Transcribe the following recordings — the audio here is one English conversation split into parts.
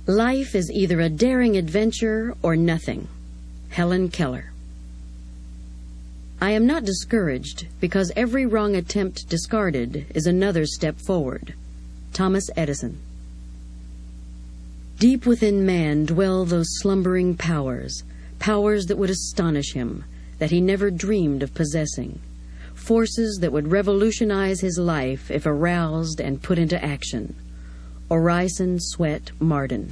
Life is either a daring adventure or nothing. Helen Keller. I am not discouraged because every wrong attempt discarded is another step forward. Thomas Edison. Deep within man dwell those slumbering powers, powers that would astonish him, that he never dreamed of possessing, forces that would revolutionize his life if aroused and put into action. Orison Swett Marden.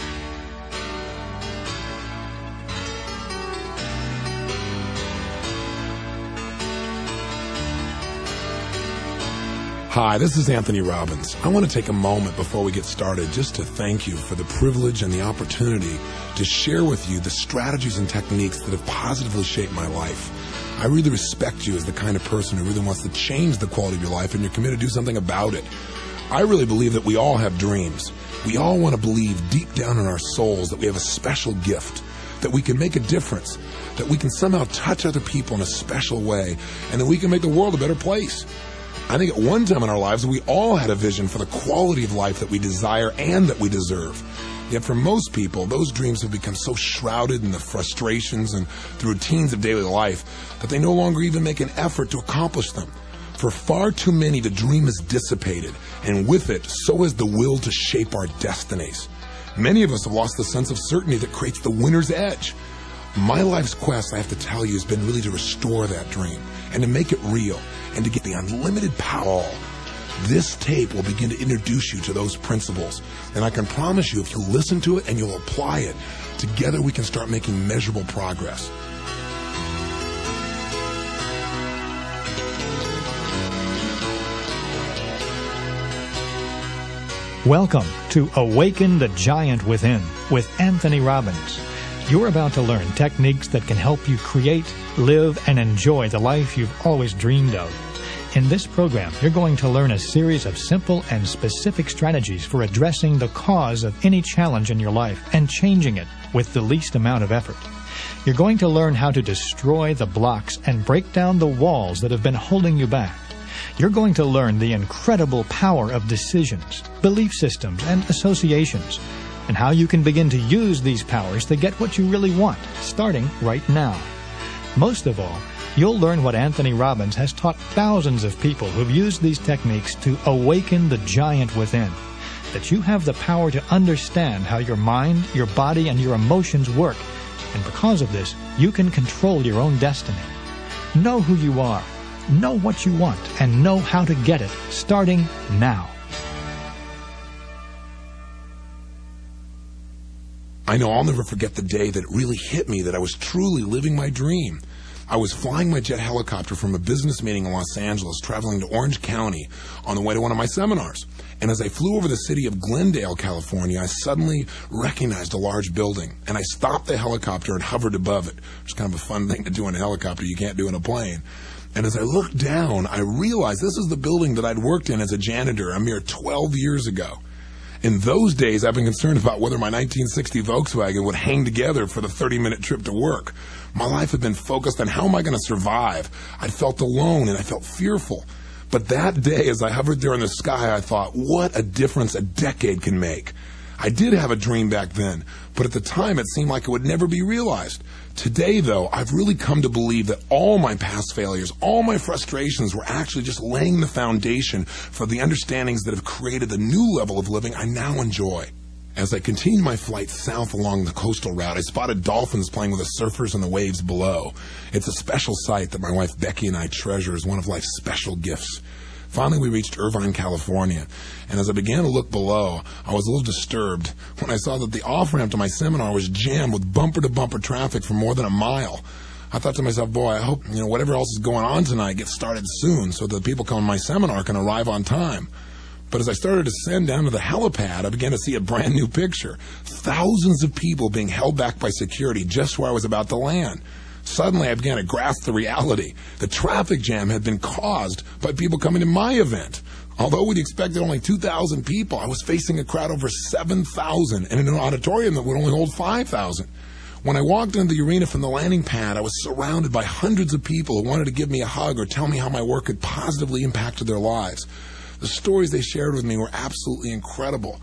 Hi, this is Anthony Robbins. I want to take a moment before we get started just to thank you for the privilege and the opportunity to share with you the strategies and techniques that have positively shaped my life. I really respect you as the kind of person who really wants to change the quality of your life, and you're committed to do something about it. I really believe that we all have dreams. We all want to believe deep down in our souls that we have a special gift, that we can make a difference, that we can somehow touch other people in a special way, and that we can make the world a better place. I think at one time in our lives, we all had a vision for the quality of life that we desire and that we deserve. Yet for most people, those dreams have become so shrouded in the frustrations and the routines of daily life that they no longer even make an effort to accomplish them. For far too many, the dream is dissipated, and with it, so is the will to shape our destinies. Many of us have lost the sense of certainty that creates the winner's edge. My life's quest, I have to tell you, has been really to restore that dream and to make it real and to get the unlimited power. This tape will begin to introduce you to those principles. And I can promise you, if you listen to it and you'll apply it, together we can start making measurable progress. Welcome to Awaken the Giant Within with Anthony Robbins. You're about to learn techniques that can help you create, live, and enjoy the life you've always dreamed of. In this program, you're going to learn a series of simple and specific strategies for addressing the cause of any challenge in your life and changing it with the least amount of effort. You're going to learn how to destroy the blocks and break down the walls that have been holding you back. You're going to learn the incredible power of decisions, belief systems, and associations, and how you can begin to use these powers to get what you really want, starting right now. Most of all, you'll learn what Anthony Robbins has taught thousands of people who've used these techniques to awaken the giant within, that you have the power to understand how your mind, your body, and your emotions work, and because of this, you can control your own destiny. Know who you are, know what you want, and know how to get it, starting now. I know I'll never forget the day that it really hit me that I was truly living my dream. I was flying my jet helicopter from a business meeting in Los Angeles, traveling to Orange County on the way to one of my seminars. And as I flew over the city of Glendale, California, I suddenly recognized a large building. And I stopped the helicopter and hovered above it, which is kind of a fun thing to do in a helicopter you can't do in a plane. And as I looked down, I realized this is the building that I'd worked in as a janitor a mere 12 years ago. In those days, I've been concerned about whether my 1960 Volkswagen would hang together for the 30-minute trip to work. My life had been focused on how am I going to survive. I felt alone and I felt fearful. But that day, as I hovered there in the sky, I thought, what a difference a decade can make. I did have a dream back then, but at the time it seemed like it would never be realized. Today, though, I've really come to believe that all my past failures, all my frustrations were actually just laying the foundation for the understandings that have created the new level of living I now enjoy. As I continued my flight south along the coastal route, I spotted dolphins playing with the surfers in the waves below. It's a special sight that my wife Becky and I treasure as one of life's special gifts. Finally, we reached Irvine, California, and as I began to look below, I was a little disturbed when I saw that the off-ramp to my seminar was jammed with bumper-to-bumper traffic for more than a mile. I thought to myself, boy, I hope whatever else is going on tonight gets started soon so that the people coming to my seminar can arrive on time. But as I started to descend down to the helipad, I began to see a brand new picture. Thousands of people being held back by security just where I was about to land. Suddenly, I began to grasp the reality. The traffic jam had been caused by people coming to my event. Although we'd expected only 2,000 people, I was facing a crowd over 7,000 and in an auditorium that would only hold 5,000. When I walked into the arena from the landing pad, I was surrounded by hundreds of people who wanted to give me a hug or tell me how my work had positively impacted their lives. The stories they shared with me were absolutely incredible.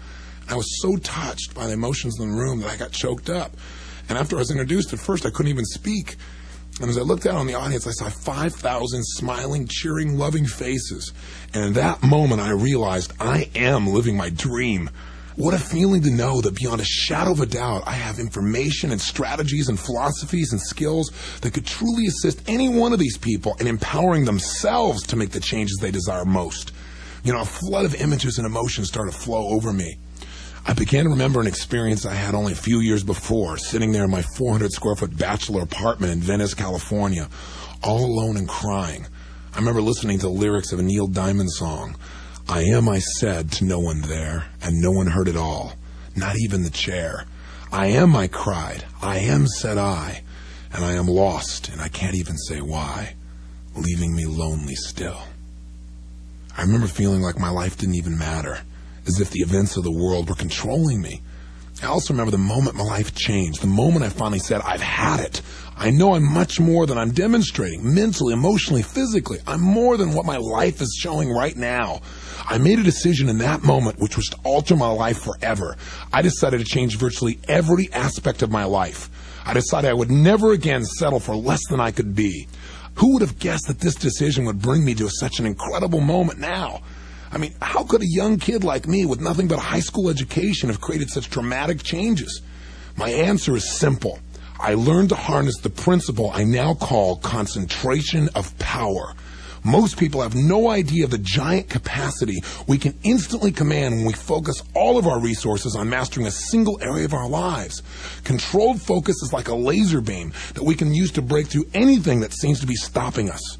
I was so touched by the emotions in the room that I got choked up. And after I was introduced, at first I couldn't even speak. And as I looked out on the audience, I saw 5,000 smiling, cheering, loving faces. And in that moment, I realized I am living my dream. What a feeling to know that beyond a shadow of a doubt, I have information and strategies and philosophies and skills that could truly assist any one of these people in empowering themselves to make the changes they desire most. You know, a flood of images and emotions started to flow over me. I began to remember an experience I had only a few years before, sitting there in my 400-square-foot bachelor apartment in Venice, California, all alone and crying. I remember listening to the lyrics of a Neil Diamond song. I am, I said, to no one there, and no one heard it all, not even the chair. I am, I cried, I am, said I, and I am lost, and I can't even say why, leaving me lonely still. I remember feeling like my life didn't even matter, as if the events of the world were controlling me. I also remember the moment my life changed, the moment I finally said, I've had it. I know I'm much more than I'm demonstrating, mentally, emotionally, physically. I'm more than what my life is showing right now. I made a decision in that moment which was to alter my life forever. I decided to change virtually every aspect of my life. I decided I would never again settle for less than I could be. Who would have guessed that this decision would bring me to such an incredible moment now? I mean, how could a young kid like me with nothing but a high school education have created such dramatic changes? My answer is simple. I learned to harness the principle I now call concentration of power. Most people have no idea of the giant capacity we can instantly command when we focus all of our resources on mastering a single area of our lives. Controlled focus is like a laser beam that we can use to break through anything that seems to be stopping us.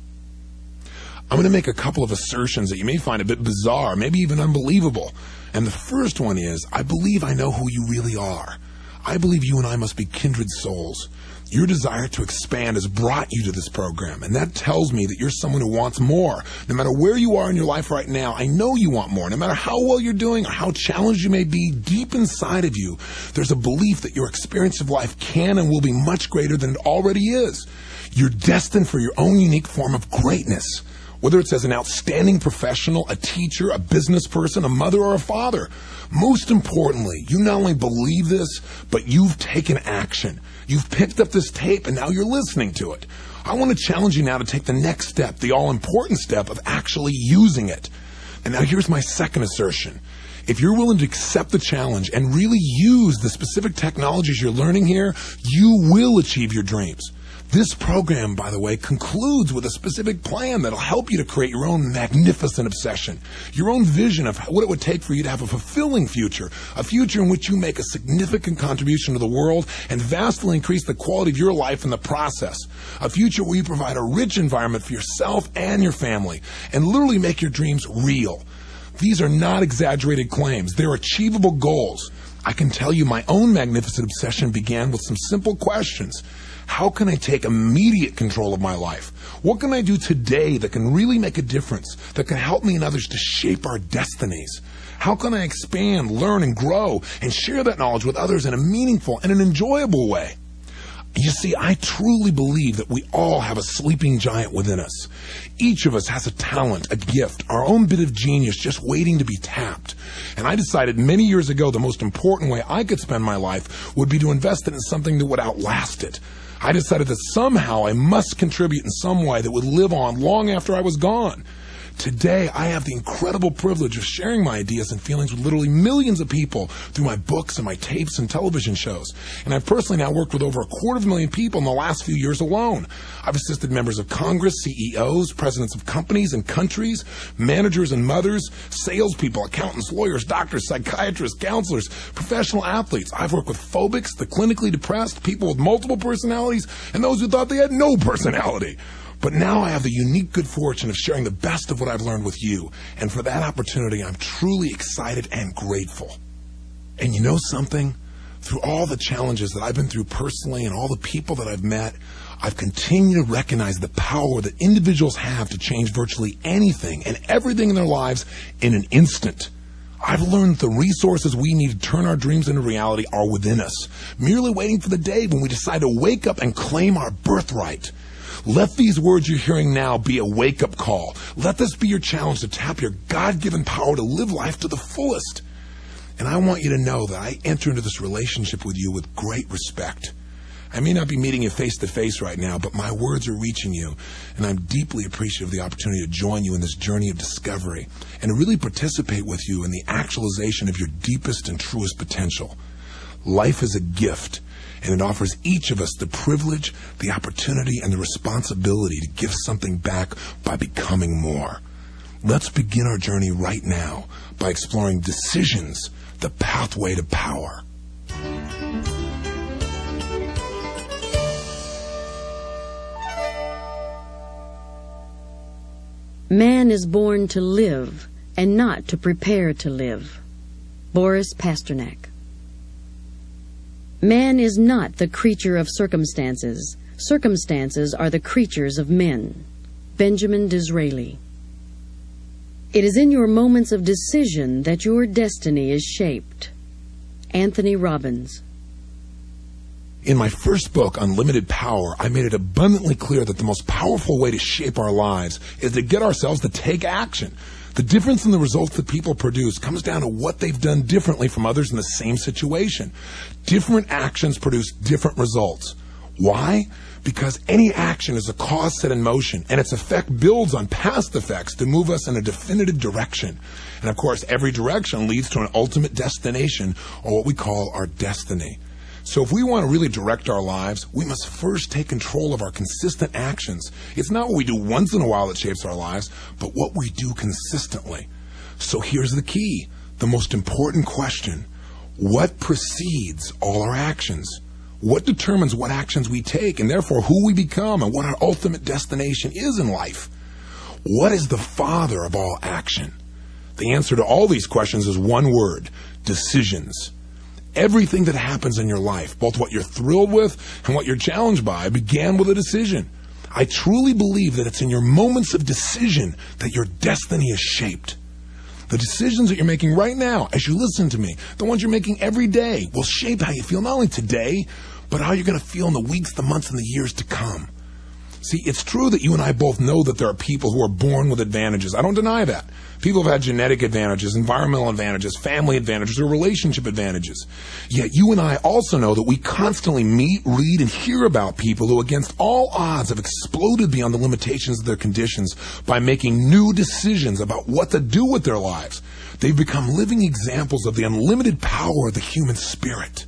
I'm going to make a couple of assertions that you may find a bit bizarre, maybe even unbelievable. And the first one is, I believe I know who you really are. I believe you and I must be kindred souls. Your desire to expand has brought you to this program, and that tells me that you're someone who wants more. No matter where you are in your life right now, I know you want more. No matter how well you're doing or how challenged you may be, deep inside of you, there's a belief that your experience of life can and will be much greater than it already is. You're destined for your own unique form of greatness. Whether it's as an outstanding professional, a teacher, a business person, a mother, or a father. Most importantly, you not only believe this, but you've taken action. You've picked up this tape and now you're listening to it. I want to challenge you now to take the next step, the all-important step of actually using it. And now here's my second assertion. If you're willing to accept the challenge and really use the specific technologies you're learning here, you will achieve your dreams. This program, by the way, concludes with a specific plan that'll help you to create your own magnificent obsession, your own vision of what it would take for you to have a fulfilling future, a future in which you make a significant contribution to the world and vastly increase the quality of your life in the process, a future where you provide a rich environment for yourself and your family, and literally make your dreams real. These are not exaggerated claims. They're achievable goals. I can tell you my own magnificent obsession began with some simple questions. How can I take immediate control of my life? What can I do today that can really make a difference, that can help me and others to shape our destinies? How can I expand, learn, and grow, and share that knowledge with others in a meaningful and an enjoyable way? You see, I truly believe that we all have a sleeping giant within us. Each of us has a talent, a gift, our own bit of genius just waiting to be tapped. And I decided many years ago the most important way I could spend my life would be to invest it in something that would outlast it. I decided that somehow I must contribute in some way that would live on long after I was gone. Today, I have the incredible privilege of sharing my ideas and feelings with literally millions of people through my books and my tapes and television shows. And I've personally now worked with over 250,000 people in the last few years alone. I've assisted members of Congress, CEOs, presidents of companies and countries, managers and mothers, salespeople, accountants, lawyers, doctors, psychiatrists, counselors, professional athletes. I've worked with phobics, the clinically depressed, people with multiple personalities, and those who thought they had no personality. But now I have the unique good fortune of sharing the best of what I've learned with you. And for that opportunity, I'm truly excited and grateful. And you know something? Through all the challenges that I've been through personally and all the people that I've met, I've continued to recognize the power that individuals have to change virtually anything and everything in their lives in an instant. I've learned that the resources we need to turn our dreams into reality are within us, merely waiting for the day when we decide to wake up and claim our birthright. Let these words you're hearing now be a wake-up call. Let this be your challenge to tap your God-given power to live life to the fullest. And I want you to know that I enter into this relationship with you with great respect. I may not be meeting you face to face right now, but my words are reaching you, and I'm deeply appreciative of the opportunity to join you in this journey of discovery and to really participate with you in the actualization of your deepest and truest potential. Life is a gift, and it offers each of us the privilege, the opportunity, and the responsibility to give something back by becoming more. Let's begin our journey right now by exploring decisions, the pathway to power. Man is born to live and not to prepare to live. Boris Pasternak. Man is not the creature of circumstances. Circumstances are the creatures of men. Benjamin Disraeli. It is in your moments of decision that your destiny is shaped. Anthony Robbins. In my first book, Unlimited Power, I made it abundantly clear that the most powerful way to shape our lives is to get ourselves to take action. The difference in the results that people produce comes down to what they've done differently from others in the same situation. Different actions produce different results. Why? Because any action is a cause set in motion, and its effect builds on past effects to move us in a definitive direction. And of course, every direction leads to an ultimate destination, or what we call our destiny. So if we want to really direct our lives, we must first take control of our consistent actions. It's not what we do once in a while that shapes our lives, but what we do consistently. So here's the key, the most important question. What precedes all our actions? What determines what actions we take, and therefore who we become and what our ultimate destination is in life? What is the father of all action? The answer to all these questions is one word: decisions. Everything that happens in your life, both what you're thrilled with and what you're challenged by, began with a decision. I truly believe that it's in your moments of decision that your destiny is shaped. The decisions that you're making right now, as you listen to me, the ones you're making every day, will shape how you feel not only today, but how you're going to feel in the weeks, the months, and the years to come. See, it's true that you and I both know that there are people who are born with advantages. I don't deny that. People have had genetic advantages, environmental advantages, family advantages, or relationship advantages. Yet you and I also know that we constantly meet, read, and hear about people who, against all odds, have exploded beyond the limitations of their conditions by making new decisions about what to do with their lives. They've become living examples of the unlimited power of the human spirit.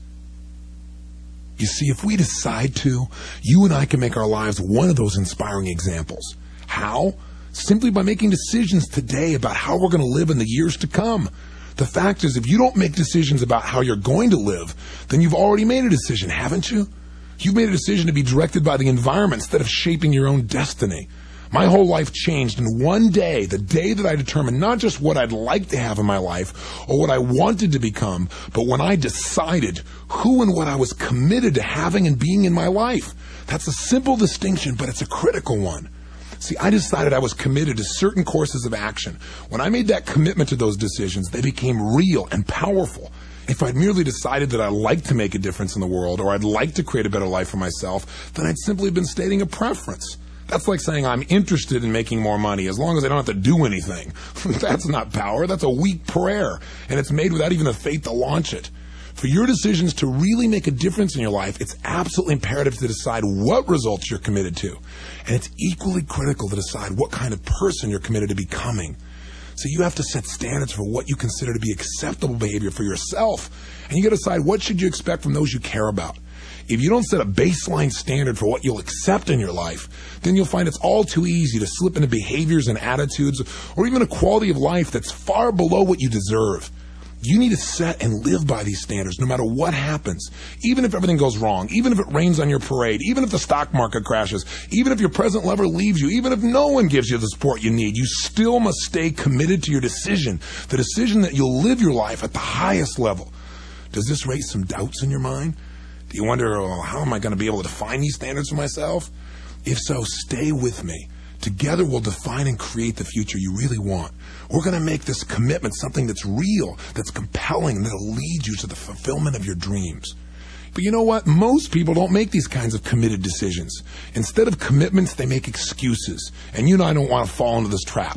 You see, if we decide to, you and I can make our lives one of those inspiring examples. How? Simply by making decisions today about how we're going to live in the years to come. The fact is, if you don't make decisions about how you're going to live, then you've already made a decision, haven't you? You've made a decision to be directed by the environment instead of shaping your own destiny. My whole life changed in one day, the day that I determined not just what I'd like to have in my life or what I wanted to become, but when I decided who and what I was committed to having and being in my life. That's a simple distinction, but it's a critical one. See, I decided I was committed to certain courses of action. When I made that commitment to those decisions, they became real and powerful. If I'd merely decided that I'd like to make a difference in the world or I'd like to create a better life for myself, then I'd simply been stating a preference. That's like saying I'm interested in making more money as long as I don't have to do anything. That's not power. That's a weak prayer, and it's made without even the faith to launch it. For your decisions to really make a difference in your life, it's absolutely imperative to decide what results you're committed to. And it's equally critical to decide what kind of person you're committed to becoming. So you have to set standards for what you consider to be acceptable behavior for yourself. And you got to decide what should you expect from those you care about. If you don't set a baseline standard for what you'll accept in your life, then you'll find it's all too easy to slip into behaviors and attitudes or even a quality of life that's far below what you deserve. You need to set and live by these standards no matter what happens. Even if everything goes wrong, even if it rains on your parade, even if the stock market crashes, even if your present lover leaves you, even if no one gives you the support you need, you still must stay committed to your decision, the decision that you'll live your life at the highest level. Does this raise some doubts in your mind? Do you wonder, how am I going to be able to define these standards for myself? If so, stay with me. Together we'll define and create the future you really want. We're going to make this commitment something that's real, that's compelling, and that'll lead you to the fulfillment of your dreams. But you know what? Most people don't make these kinds of committed decisions. Instead of commitments, they make excuses. And you and I don't want to fall into this trap.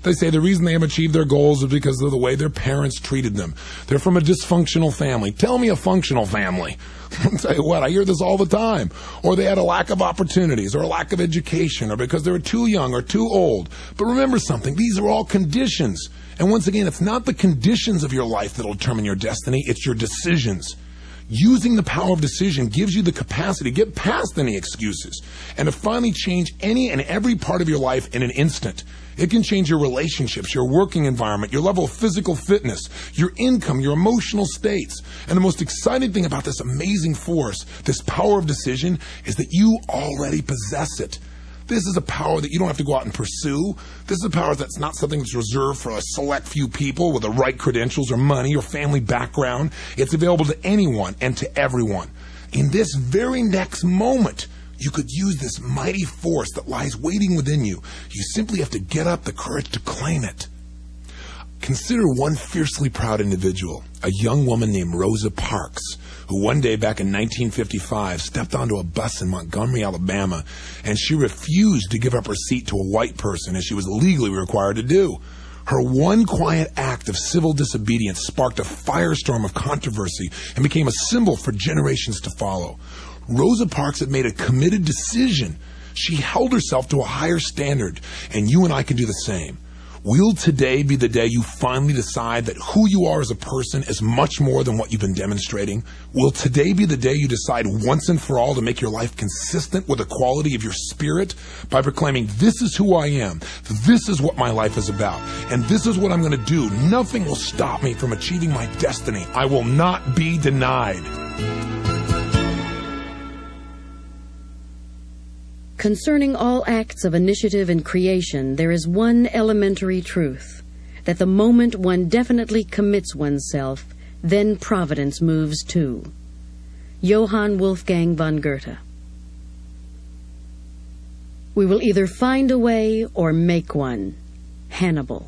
They say the reason they have achieved their goals is because of the way their parents treated them. They're from a dysfunctional family. Tell me a functional family. I'll tell you what, I hear this all the time. Or they had a lack of opportunities or a lack of education or because they were too young or too old. But remember something, these are all conditions. And once again, it's not the conditions of your life that will determine your destiny, it's your decisions. Using the power of decision gives you the capacity to get past any excuses and to finally change any and every part of your life in an instant. It can change your relationships, your working environment, your level of physical fitness, your income, your emotional states. And the most exciting thing about this amazing force, this power of decision, is that you already possess it. This is a power that you don't have to go out and pursue. This is a power that's not something that's reserved for a select few people with the right credentials or money or family background. It's available to anyone and to everyone. In this very next moment, you could use this mighty force that lies waiting within you. You simply have to get up the courage to claim it. Consider one fiercely proud individual, a young woman named Rosa Parks, who one day back in 1955 stepped onto a bus in Montgomery, Alabama, and she refused to give up her seat to a white person as she was legally required to do. Her one quiet act of civil disobedience sparked a firestorm of controversy and became a symbol for generations to follow. Rosa Parks had made a committed decision. She held herself to a higher standard, and you and I can do the same. Will today be the day you finally decide that who you are as a person is much more than what you've been demonstrating? Will today be the day you decide once and for all to make your life consistent with the quality of your spirit by proclaiming, this is who I am, this is what my life is about, and this is what I'm going to do. Nothing will stop me from achieving my destiny. I will not be denied. Concerning all acts of initiative and creation, there is one elementary truth, that the moment one definitely commits oneself, then providence moves too. Johann Wolfgang von Goethe. We will either find a way or make one. Hannibal.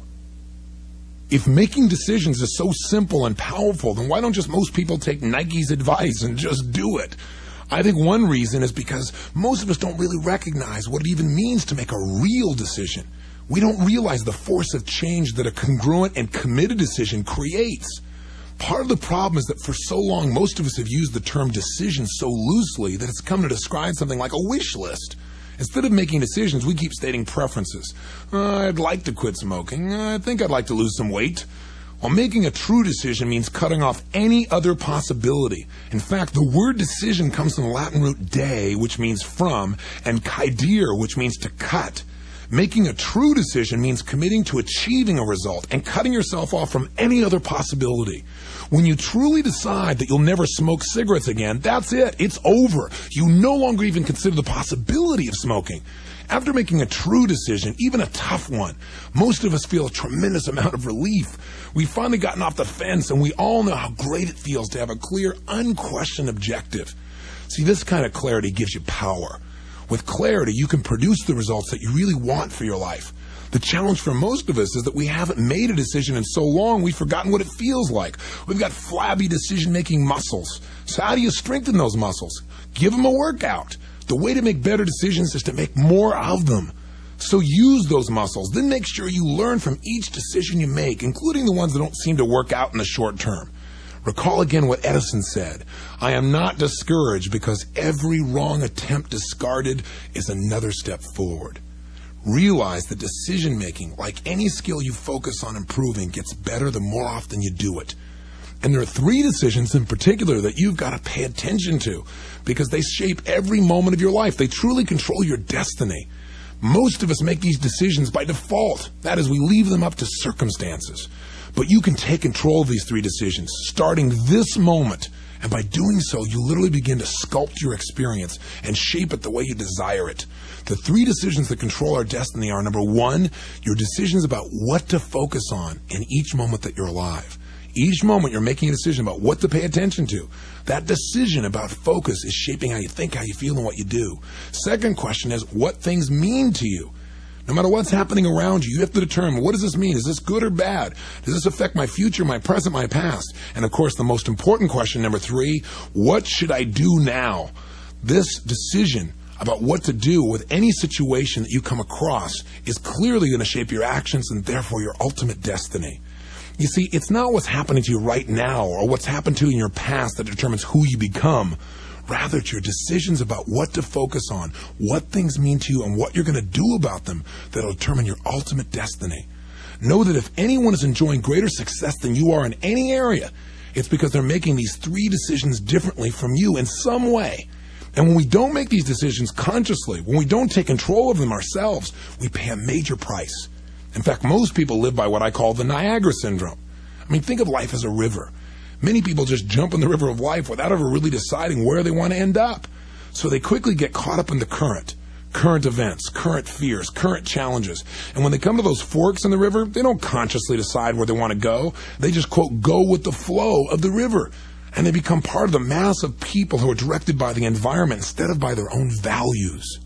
If making decisions is so simple and powerful, then why don't just most people take Nike's advice and just do it? I think one reason is because most of us don't really recognize what it even means to make a real decision. We don't realize the force of change that a congruent and committed decision creates. Part of the problem is that for so long, most of us have used the term decision so loosely that it's come to describe something like a wish list. Instead of making decisions, we keep stating preferences. I'd like to quit smoking. I think I'd like to lose some weight. While making a true decision means cutting off any other possibility. In fact, the word decision comes from the Latin root de, which means from, and caedere, which means to cut. Making a true decision means committing to achieving a result and cutting yourself off from any other possibility. When you truly decide that you'll never smoke cigarettes again, that's it. It's over. You no longer even consider the possibility of smoking. After making a true decision, even a tough one, most of us feel a tremendous amount of relief. We've finally gotten off the fence, and we all know how great it feels to have a clear, unquestioned objective. See, this kind of clarity gives you power. With clarity, you can produce the results that you really want for your life. The challenge for most of us is that we haven't made a decision in so long we've forgotten what it feels like. We've got flabby decision-making muscles. So how do you strengthen those muscles? Give them a workout. The way to make better decisions is to make more of them. So use those muscles. Then make sure you learn from each decision you make, including the ones that don't seem to work out in the short term. Recall again what Edison said. I am not discouraged because every wrong attempt discarded is another step forward. Realize that decision making, like any skill you focus on improving, gets better the more often you do it. And there are 3 decisions in particular that you've got to pay attention to because they shape every moment of your life. They truly control your destiny. Most of us make these decisions by default. That is, we leave them up to circumstances. But you can take control of these 3 decisions starting this moment. And by doing so, you literally begin to sculpt your experience and shape it the way you desire it. The 3 decisions that control our destiny are, number 1, your decisions about what to focus on in each moment that you're alive. Each moment you're making a decision about what to pay attention to. That decision about focus is shaping how you think, how you feel, and what you do. Second question is what things mean to you. No matter what's happening around you, you have to determine, what does this mean? Is this good or bad? Does this affect my future, my present, my past? And of course, the most important question, number 3, what should I do now? This decision about what to do with any situation that you come across is clearly going to shape your actions and therefore your ultimate destiny. You see, it's not what's happening to you right now or what's happened to you in your past that determines who you become. Rather, it's your decisions about what to focus on, what things mean to you, and what you're going to do about them that will determine your ultimate destiny. Know that if anyone is enjoying greater success than you are in any area, it's because they're making these 3 decisions differently from you in some way. And when we don't make these decisions consciously, when we don't take control of them ourselves, we pay a major price. In fact, most people live by what I call the Niagara Syndrome. I mean, think of life as a river. Many people just jump in the river of life without ever really deciding where they want to end up. So they quickly get caught up in the current events, current fears, current challenges. And when they come to those forks in the river, they don't consciously decide where they want to go. They just, quote, go with the flow of the river. And they become part of the mass of people who are directed by the environment instead of by their own values.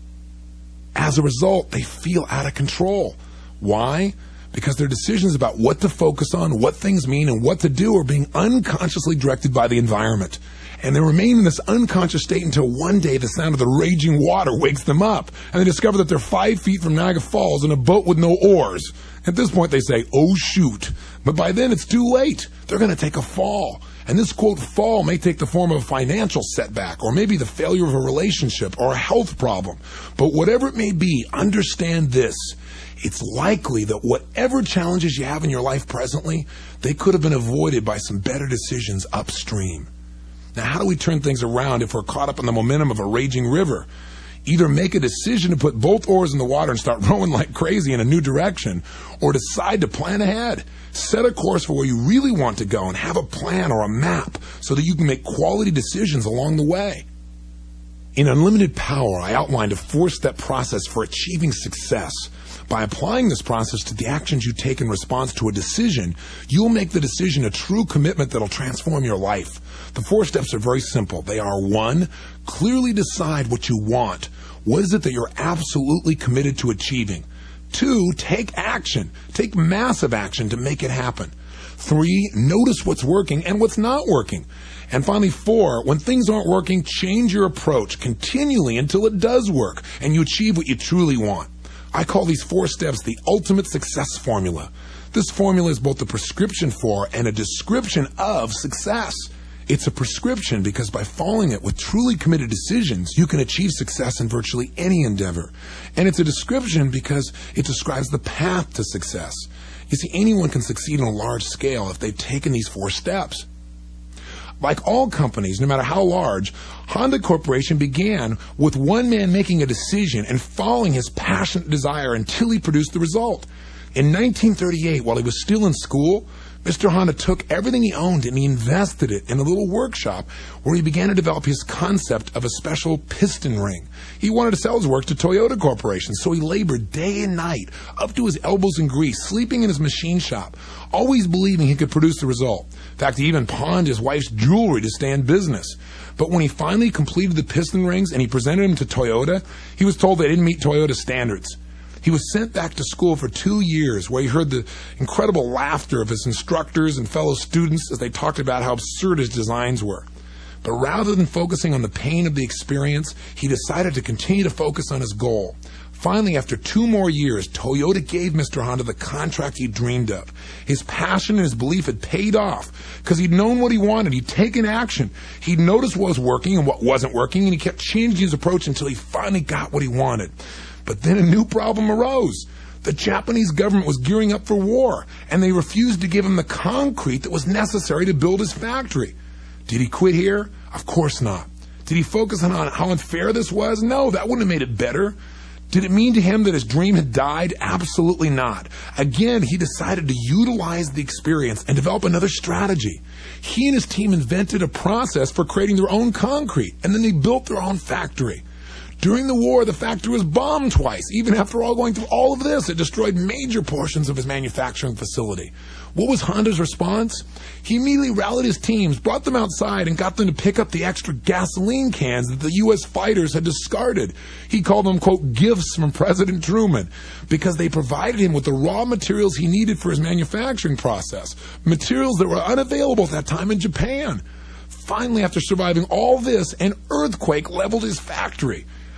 As a result, they feel out of control. Why? Because their decisions about what to focus on, what things mean, and what to do are being unconsciously directed by the environment. And they remain in this unconscious state until one day the sound of the raging water wakes them up, and they discover that they're 5 feet from Niagara Falls in a boat with no oars. At this point, they say, oh, shoot. But by then, it's too late. They're going to take a fall. And this, quote, fall may take the form of a financial setback, or maybe the failure of a relationship, or a health problem. But whatever it may be, understand this. It's likely that whatever challenges you have in your life presently, they could have been avoided by some better decisions upstream. Now, how do we turn things around if we're caught up in the momentum of a raging river? Either make a decision to put both oars in the water and start rowing like crazy in a new direction, or decide to plan ahead. Set a course for where you really want to go and have a plan or a map so that you can make quality decisions along the way. In Unlimited Power, I outlined a 4-step process for achieving success. By applying this process to the actions you take in response to a decision, you'll make the decision a true commitment that'll transform your life. The 4 steps are very simple. They are: 1, clearly decide what you want. What is it that you're absolutely committed to achieving? 2, take action. Take massive action to make it happen. 3, notice what's working and what's not working. And finally, 4, when things aren't working, change your approach continually until it does work and you achieve what you truly want. I call these 4 steps the ultimate success formula. This formula is both a prescription for and a description of success. It's a prescription because by following it with truly committed decisions, you can achieve success in virtually any endeavor. And it's a description because it describes the path to success. You see, anyone can succeed on a large scale if they've taken these 4 steps. Like all companies, no matter how large, Honda Corporation began with one man making a decision and following his passionate desire until he produced the result. In 1938, while he was still in school, Mr. Honda took everything he owned and he invested it in a little workshop where he began to develop his concept of a special piston ring. He wanted to sell his work to Toyota Corporation, so he labored day and night, up to his elbows in grease, sleeping in his machine shop, always believing he could produce the result. In fact, he even pawned his wife's jewelry to stay in business. But when he finally completed the piston rings and he presented them to Toyota, he was told they didn't meet Toyota's standards. He was sent back to school for 2 years, where he heard the incredible laughter of his instructors and fellow students as they talked about how absurd his designs were. But rather than focusing on the pain of the experience, he decided to continue to focus on his goal. Finally, after 2 more years, Toyota gave Mr. Honda the contract he dreamed of. His passion and his belief had paid off because he'd known what he wanted. He'd taken action. He'd noticed what was working and what wasn't working, and he kept changing his approach until he finally got what he wanted. But then a new problem arose. The Japanese government was gearing up for war, and they refused to give him the concrete that was necessary to build his factory. Did he quit here? Of course not. Did he focus on how unfair this was? No, that wouldn't have made it better. Did it mean to him that his dream had died? Absolutely not. Again, he decided to utilize the experience and develop another strategy. He and his team invented a process for creating their own concrete, and then they built their own factory. During the war, the factory was bombed twice. Even after all going through all of this, it destroyed major portions of his manufacturing facility. What was Honda's response? He immediately rallied his teams, brought them outside, and got them to pick up the extra gasoline cans that the U.S. fighters had discarded. He called them, quote, gifts from President Truman, because they provided him with the raw materials he needed for his manufacturing process, materials that were unavailable at that time in Japan. Finally, after surviving all this, an earthquake leveled his factory.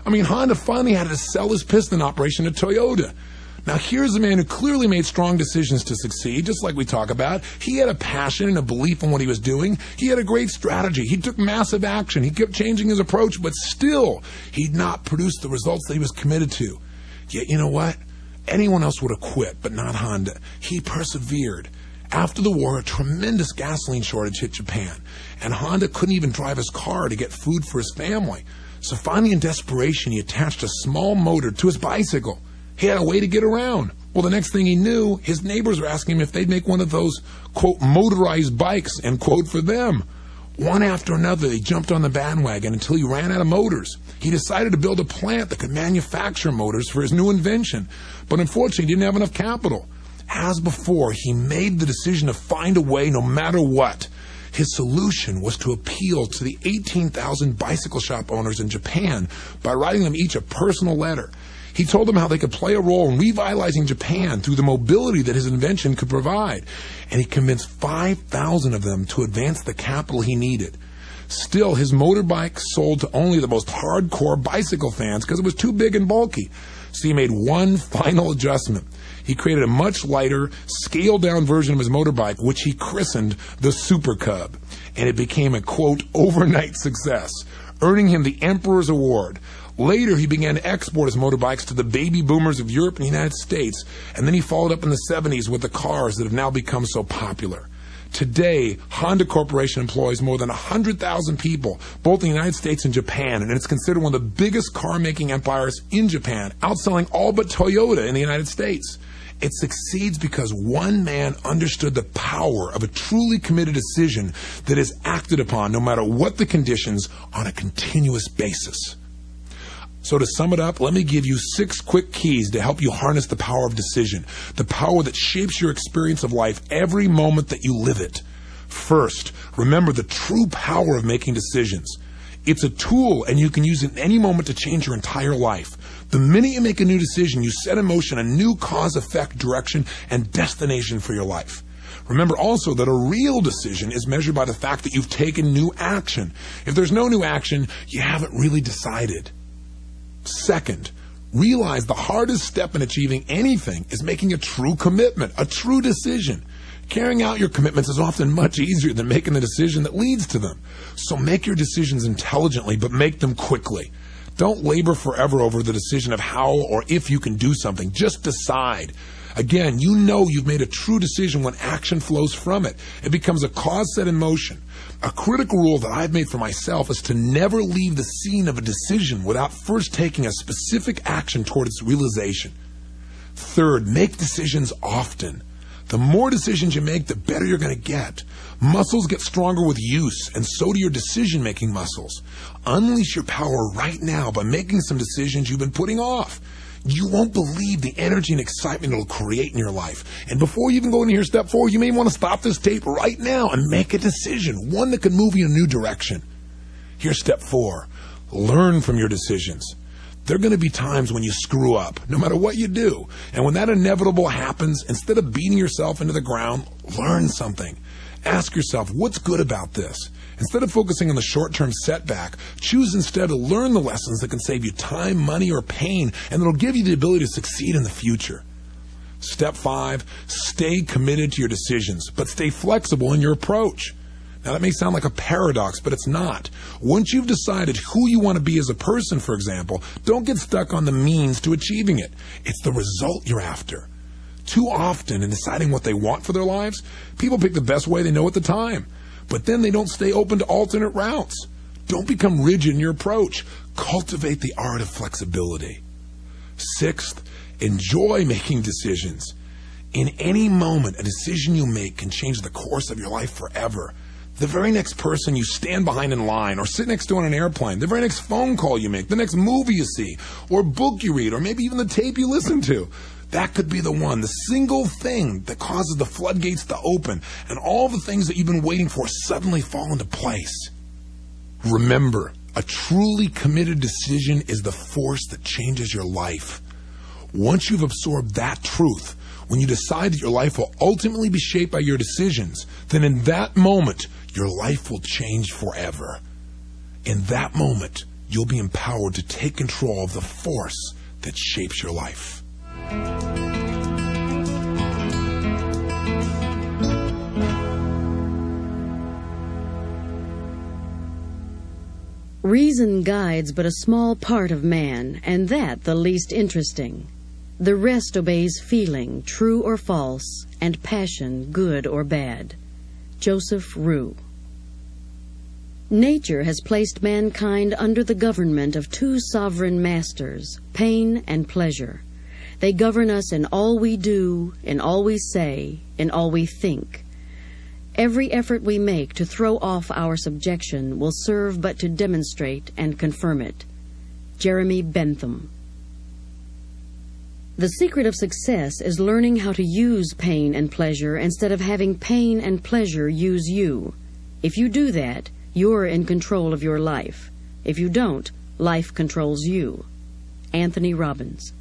I mean, Honda finally had to sell his piston operation to Toyota. Now, here's a man who clearly made strong decisions to succeed, just like we talk about. He had a passion and a belief in what he was doing. He had a great strategy. He took massive action. He kept changing his approach, but still, he'd not produced the results that he was committed to. Yet, you know what? Anyone else would have quit, but not Honda. He persevered. After the war, a tremendous gasoline shortage hit Japan, and Honda couldn't even drive his car to get food for his family. So finally, in desperation, he attached a small motor to his bicycle. He had a way to get around. Well, the next thing he knew, his neighbors were asking him if they'd make one of those, quote, motorized bikes, end quote, for them. One after another, they jumped on the bandwagon until he ran out of motors. He decided to build a plant that could manufacture motors for his new invention, but unfortunately, he didn't have enough capital. As before, he made the decision to find a way no matter what. His solution was to appeal to the 18,000 bicycle shop owners in Japan by writing them each a personal letter. He told them how they could play a role in revitalizing Japan through the mobility that his invention could provide, and he convinced 5,000 of them to advance the capital he needed. Still, his motorbike sold to only the most hardcore bicycle fans because it was too big and bulky. So he made one final adjustment. He created a much lighter, scaled-down version of his motorbike, which he christened the Super Cub, and it became a, quote, overnight success, earning him the Emperor's Award. Later, he began to export his motorbikes to the baby boomers of Europe and the United States, and then he followed up in the 70s with the cars that have now become so popular. Today, Honda Corporation employs more than 100,000 people, both in the United States and Japan, and it's considered one of the biggest car-making empires in Japan, outselling all but Toyota in the United States. It succeeds because one man understood the power of a truly committed decision that is acted upon no matter what the conditions on a continuous basis. So to sum it up, let me give you 6 quick keys to help you harness the power of decision, the power that shapes your experience of life every moment that you live it. First, remember the true power of making decisions. It's a tool, and you can use it in any moment to change your entire life. The minute you make a new decision, you set in motion a new cause-effect direction and destination for your life. Remember also that a real decision is measured by the fact that you've taken new action. If there's no new action, you haven't really decided. Second, realize the hardest step in achieving anything is making a true commitment, a true decision. Carrying out your commitments is often much easier than making the decision that leads to them. So make your decisions intelligently, but make them quickly. Don't labor forever over the decision of how or if you can do something. Just decide. Again, you know you've made a true decision when action flows from it. It becomes a cause set in motion. A critical rule that I've made for myself is to never leave the scene of a decision without first taking a specific action toward its realization. Third, make decisions often. The more decisions you make, the better you're going to get. Muscles get stronger with use, and so do your decision-making muscles. Unleash your power right now by making some decisions you've been putting off. You won't believe the energy and excitement it'll create in your life. And before you even go into your step 4, you may want to stop this tape right now and make a decision, one that can move you in a new direction. Here's step 4. Learn from your decisions. There are going to be times when you screw up, no matter what you do. And when that inevitable happens, instead of beating yourself into the ground, learn something. Ask yourself, what's good about this? Instead of focusing on the short-term setback, choose instead to learn the lessons that can save you time, money, or pain, and that'll give you the ability to succeed in the future. Step 5, stay committed to your decisions, but stay flexible in your approach. Now, that may sound like a paradox, but it's not. Once you've decided who you want to be as a person, for example, don't get stuck on the means to achieving it. It's the result you're after. Too often, in deciding what they want for their lives, people pick the best way they know at the time. But then they don't stay open to alternate routes. Don't become rigid in your approach. Cultivate the art of flexibility. 6th, enjoy making decisions. In any moment, a decision you make can change the course of your life forever. The very next person you stand behind in line or sit next to on an airplane, the very next phone call you make, the next movie you see, or book you read, or maybe even the tape you listen to. That could be the one, the single thing that causes the floodgates to open and all the things that you've been waiting for suddenly fall into place. Remember, a truly committed decision is the force that changes your life. Once you've absorbed that truth, when you decide that your life will ultimately be shaped by your decisions, then in that moment, your life will change forever. In that moment, you'll be empowered to take control of the force that shapes your life. Reason guides but a small part of man, and that the least interesting. The rest obeys feeling, true or false, and passion, good or bad. Joseph Roux. Nature has placed mankind under the government of two sovereign masters, pain and pleasure. They govern us in all we do, in all we say, in all we think. Every effort we make to throw off our subjection will serve but to demonstrate and confirm it. Jeremy Bentham. The secret of success is learning how to use pain and pleasure instead of having pain and pleasure use you. If you do that, you're in control of your life. If you don't, life controls you. Anthony Robbins.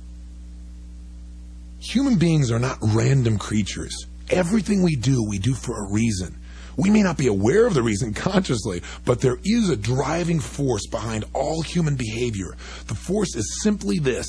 Human beings are not random creatures. Everything we do for a reason. We may not be aware of the reason consciously, but there is a driving force behind all human behavior. The force is simply this.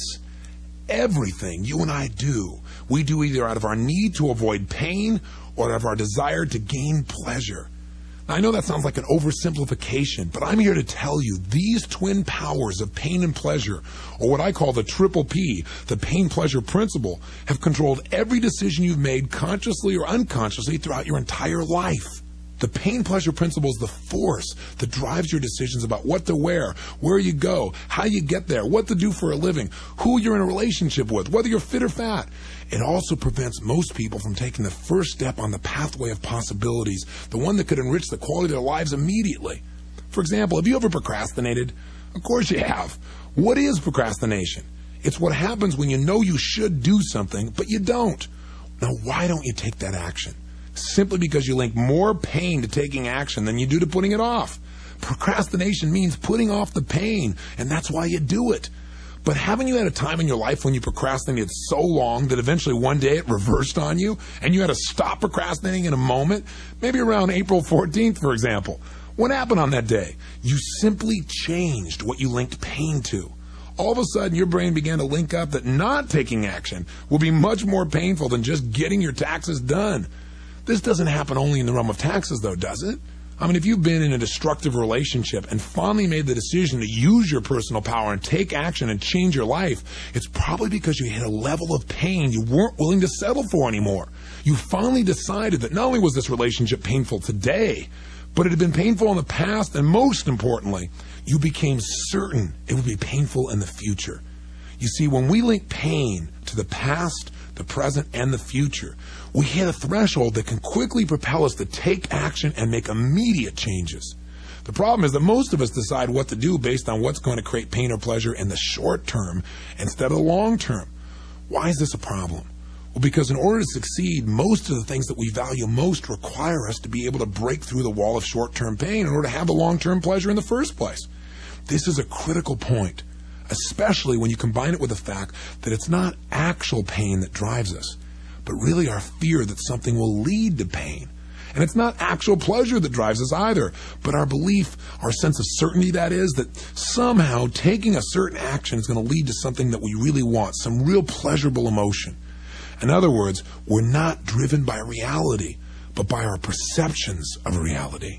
Everything you and I do, we do either out of our need to avoid pain or out of our desire to gain pleasure. Now, I know that sounds like an oversimplification, but I'm here to tell you these twin powers of pain and pleasure, or what I call the triple P, the pain-pleasure principle, have controlled every decision you've made consciously or unconsciously throughout your entire life. The pain-pleasure principle is the force that drives your decisions about what to wear, where you go, how you get there, what to do for a living, who you're in a relationship with, whether you're fit or fat. It also prevents most people from taking the first step on the pathway of possibilities, the one that could enrich the quality of their lives immediately. For example, have you ever procrastinated? Of course you have. What is procrastination? It's what happens when you know you should do something, but you don't. Now, why don't you take that action? Simply because you link more pain to taking action than you do to putting it off. Procrastination means putting off the pain, and that's why you do it. But haven't you had a time in your life when you procrastinated so long that eventually one day it reversed on you, and you had to stop procrastinating in a moment? Maybe around April 14th, for example. What happened on that day? You simply changed what you linked pain to. All of a sudden, your brain began to link up that not taking action will be much more painful than just getting your taxes done. This doesn't happen only in the realm of taxes, though, does it? I mean, if you've been in a destructive relationship and finally made the decision to use your personal power and take action and change your life, it's probably because you hit a level of pain you weren't willing to settle for anymore. You finally decided that not only was this relationship painful today, but it had been painful in the past, and most importantly, you became certain it would be painful in the future. You see, when we link pain to the past, the present, and the future, we hit a threshold that can quickly propel us to take action and make immediate changes. The problem is that most of us decide what to do based on what's going to create pain or pleasure in the short term instead of the long term. Why is this a problem? Well, because in order to succeed, most of the things that we value most require us to be able to break through the wall of short-term pain in order to have the long-term pleasure in the first place. This is a critical point, especially when you combine it with the fact that it's not actual pain that drives us, but really our fear that something will lead to pain. And it's not actual pleasure that drives us either, but our belief, our sense of certainty, that is, that somehow taking a certain action is going to lead to something that we really want, some real pleasurable emotion. In other words, we're not driven by reality, but by our perceptions of reality.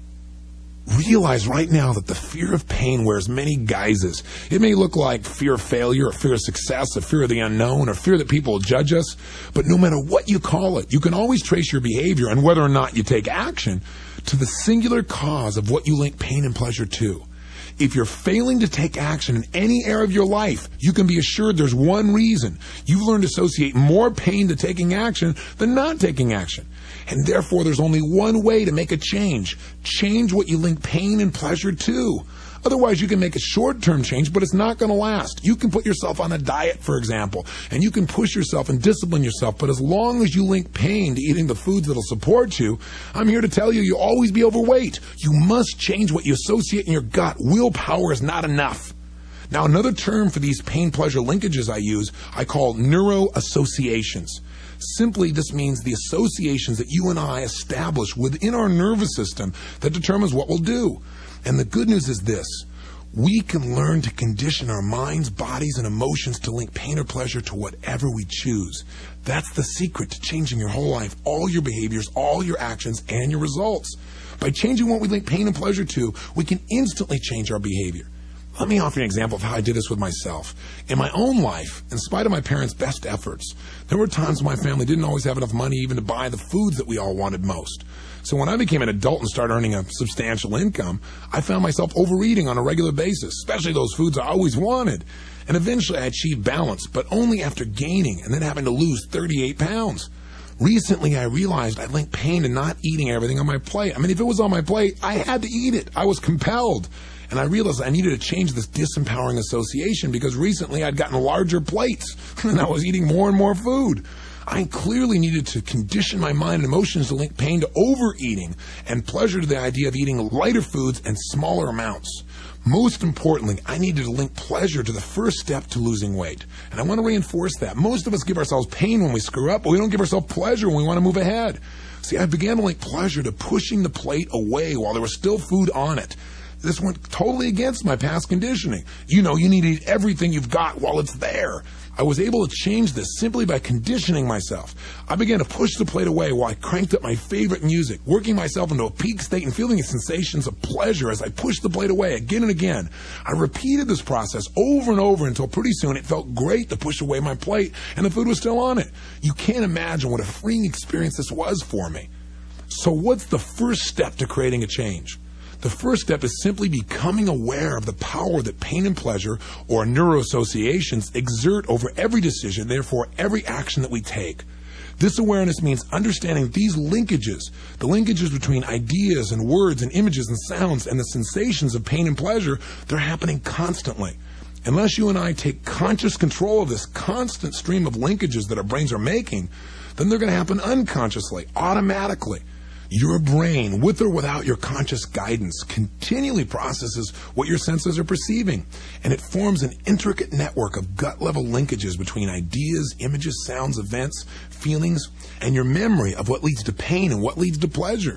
Realize right now that the fear of pain wears many guises. It may look like fear of failure, or fear of success, or fear of the unknown, or fear that people will judge us. But no matter what you call it, you can always trace your behavior and whether or not you take action to the singular cause of what you link pain and pleasure to. If you're failing to take action in any area of your life, you can be assured there's one reason. You've learned to associate more pain to taking action than not taking action. And therefore, there's only one way to make a change. Change what you link pain and pleasure to. Otherwise, you can make a short-term change, but it's not going to last. You can put yourself on a diet, for example, and you can push yourself and discipline yourself, but as long as you link pain to eating the foods that'll support you, I'm here to tell you, you'll always be overweight. You must change what you associate in your gut. Willpower is not enough. Now, another term for these pain-pleasure linkages I use, I call neuroassociations. Simply, this means the associations that you and I establish within our nervous system that determines what we'll do. And the good news is this. We can learn to condition our minds, bodies, and emotions to link pain or pleasure to whatever we choose. That's the secret to changing your whole life, all your behaviors, all your actions, and your results. By changing what we link pain and pleasure to, we can instantly change our behavior. Let me offer you an example of how I did this with myself. In my own life, in spite of my parents' best efforts, there were times when my family didn't always have enough money even to buy the foods that we all wanted most. So when I became an adult and started earning a substantial income, I found myself overeating on a regular basis, especially those foods I always wanted. And eventually I achieved balance, but only after gaining and then having to lose 38 pounds. Recently, I realized I linked pain to not eating everything on my plate. I mean, if it was on my plate, I had to eat it. I was compelled. And I realized I needed to change this disempowering association because recently I'd gotten larger plates and I was eating more and more food. I clearly needed to condition my mind and emotions to link pain to overeating and pleasure to the idea of eating lighter foods and smaller amounts. Most importantly, I needed to link pleasure to the first step to losing weight. And I want to reinforce that. Most of us give ourselves pain when we screw up, but we don't give ourselves pleasure when we want to move ahead. See, I began to link pleasure to pushing the plate away while there was still food on it. This went totally against my past conditioning. You need to eat everything you've got while it's there. I was able to change this simply by conditioning myself. I began to push the plate away while I cranked up my favorite music, working myself into a peak state and feeling the sensations of pleasure as I pushed the plate away again and again. I repeated this process over and over until pretty soon it felt great to push away my plate and the food was still on it. You can't imagine what a freeing experience this was for me. So what's the first step to creating a change? The first step is simply becoming aware of the power that pain and pleasure, or neuroassociations, exert over every decision, therefore every action that we take. This awareness means understanding these linkages, the linkages between ideas and words and images and sounds and the sensations of pain and pleasure. They're happening constantly. Unless you and I take conscious control of this constant stream of linkages that our brains are making, then they're going to happen unconsciously, automatically. Your brain, with or without your conscious guidance, continually processes what your senses are perceiving, and it forms an intricate network of gut-level linkages between ideas, images, sounds, events, feelings, and your memory of what leads to pain and what leads to pleasure.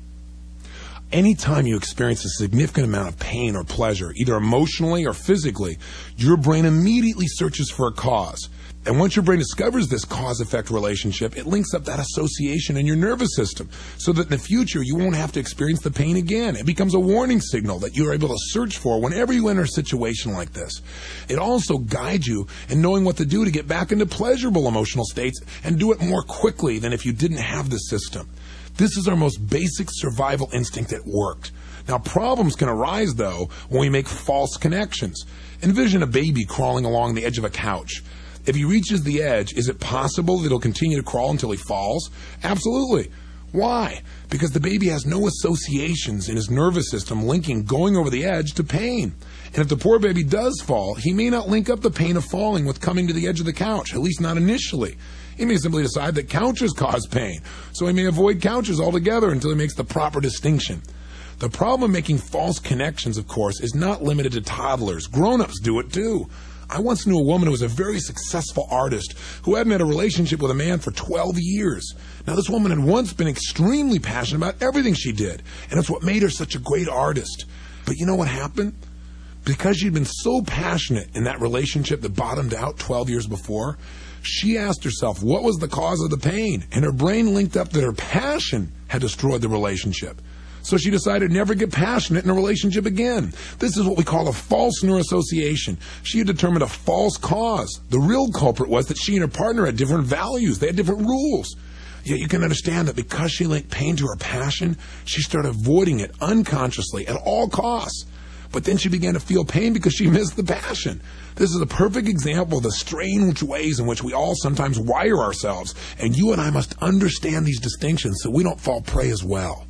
Anytime you experience a significant amount of pain or pleasure, either emotionally or physically, your brain immediately searches for a cause. And once your brain discovers this cause-effect relationship, it links up that association in your nervous system so that in the future you won't have to experience the pain again. It becomes a warning signal that you're able to search for whenever you enter a situation like this. It also guides you in knowing what to do to get back into pleasurable emotional states and do it more quickly than if you didn't have this system. This is our most basic survival instinct at work. Now, problems can arise, though, when we make false connections. Envision a baby crawling along the edge of a couch. If he reaches the edge, is it possible that he'll continue to crawl until he falls? Absolutely. Why? Because the baby has no associations in his nervous system linking going over the edge to pain. And if the poor baby does fall, he may not link up the pain of falling with coming to the edge of the couch, at least not initially. He may simply decide that couches cause pain, so he may avoid couches altogether until he makes the proper distinction. The problem of making false connections, of course, is not limited to toddlers. Grown-ups do it too. I once knew a woman who was a very successful artist who hadn't had a relationship with a man for 12 years. Now, this woman had once been extremely passionate about everything she did, and it's what made her such a great artist. But you know what happened? Because she'd been so passionate in that relationship that bottomed out 12 years before, she asked herself what was the cause of the pain, and her brain linked up that her passion had destroyed the relationship. So she decided to never get passionate in a relationship again. This is what we call a false neuroassociation. She had determined a false cause. The real culprit was that she and her partner had different values. They had different rules. Yet you can understand that because she linked pain to her passion, she started avoiding it unconsciously at all costs. But then she began to feel pain because she missed the passion. This is a perfect example of the strange ways in which we all sometimes wire ourselves. And you and I must understand these distinctions so we don't fall prey as well.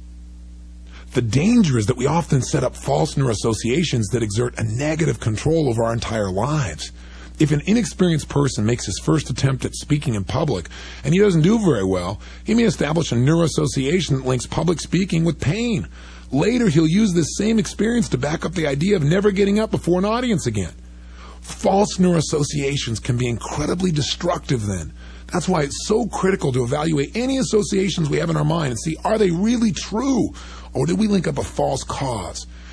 The danger is that we often set up false neuroassociations that exert a negative control over our entire lives. If an inexperienced person makes his first attempt at speaking in public and he doesn't do very well, he may establish a neuroassociation that links public speaking with pain. Later, he'll use this same experience to back up the idea of never getting up before an audience again. False neuroassociations can be incredibly destructive then. That's why it's so critical to evaluate any associations we have in our mind and see, are they really true? Or did we link up a false cause?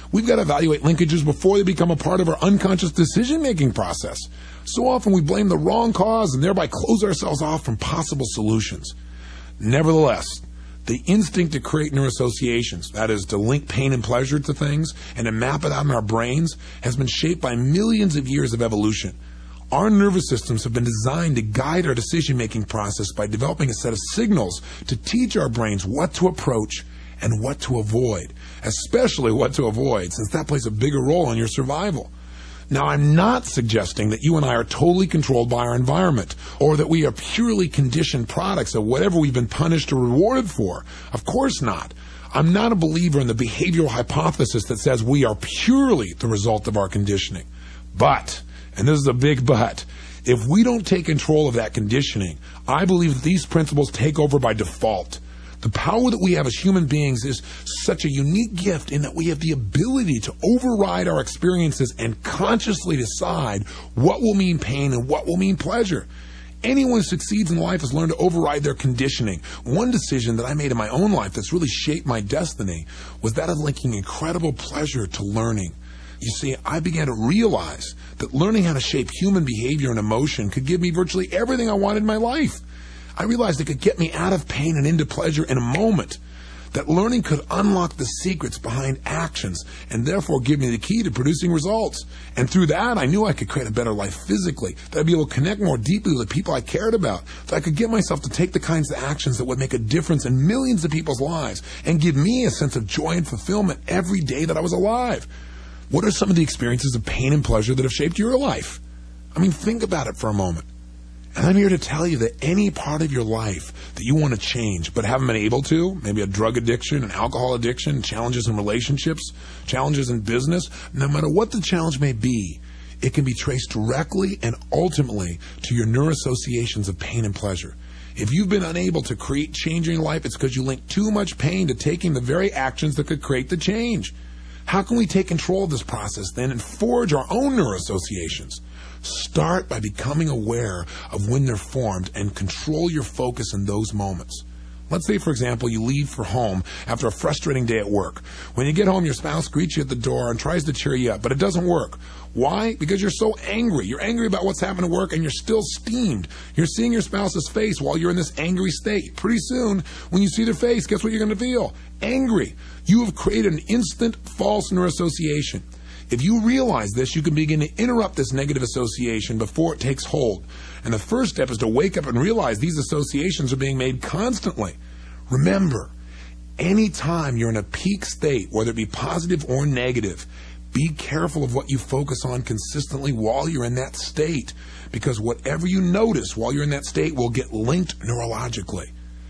We've got to evaluate linkages before they become a part of our unconscious decision-making process. So often we blame the wrong cause and thereby close ourselves off from possible solutions. Nevertheless, the instinct to create neuroassociations, that is, to link pain and pleasure to things and to map it out in our brains, has been shaped by millions of years of evolution. Our nervous systems have been designed to guide our decision-making process by developing a set of signals to teach our brains what to approach and what to avoid, especially what to avoid, since that plays a bigger role in your survival. Now, I'm not suggesting that you and I are totally controlled by our environment, or that we are purely conditioned products of whatever we've been punished or rewarded for. Of course not. I'm not a believer in the behavioral hypothesis that says we are purely the result of our conditioning. But, and this is a big but, if we don't take control of that conditioning, I believe that these principles take over by default. The power that we have as human beings is such a unique gift in that we have the ability to override our experiences and consciously decide what will mean pain and what will mean pleasure. Anyone who succeeds in life has learned to override their conditioning. One decision that I made in my own life that's really shaped my destiny was that of linking incredible pleasure to learning. You see, I began to realize that learning how to shape human behavior and emotion could give me virtually everything I wanted in my life. I realized it could get me out of pain and into pleasure in a moment. That learning could unlock the secrets behind actions and therefore give me the key to producing results. And through that, I knew I could create a better life physically, that I'd be able to connect more deeply with the people I cared about, that I could get myself to take the kinds of actions that would make a difference in millions of people's lives and give me a sense of joy and fulfillment every day that I was alive. What are some of the experiences of pain and pleasure that have shaped your life? I mean, think about it for a moment. And I'm here to tell you that any part of your life that you want to change but haven't been able to, maybe a drug addiction, an alcohol addiction, challenges in relationships, challenges in business, no matter what the challenge may be, it can be traced directly and ultimately to your neuroassociations of pain and pleasure. If you've been unable to create change in your life, it's because you link too much pain to taking the very actions that could create the change. How can we take control of this process then and forge our own neuroassociations? Start by becoming aware of when they're formed and control your focus in those moments. Let's say, for example, you leave for home after a frustrating day at work. When you get home, your spouse greets you at the door and tries to cheer you up, but it doesn't work. Why? Because you're so angry. You're angry about what's happened at work and you're still steamed. You're seeing your spouse's face while you're in this angry state. Pretty soon, when you see their face, guess what you're going to feel? Angry. You have created an instant false neuroassociation. If you realize this, you can begin to interrupt this negative association before it takes hold. And the first step is to wake up and realize these associations are being made constantly. Remember, anytime you're in a peak state, whether it be positive or negative, be careful of what you focus on consistently while you're in that state, because whatever you notice while you're in that state will get linked neurologically.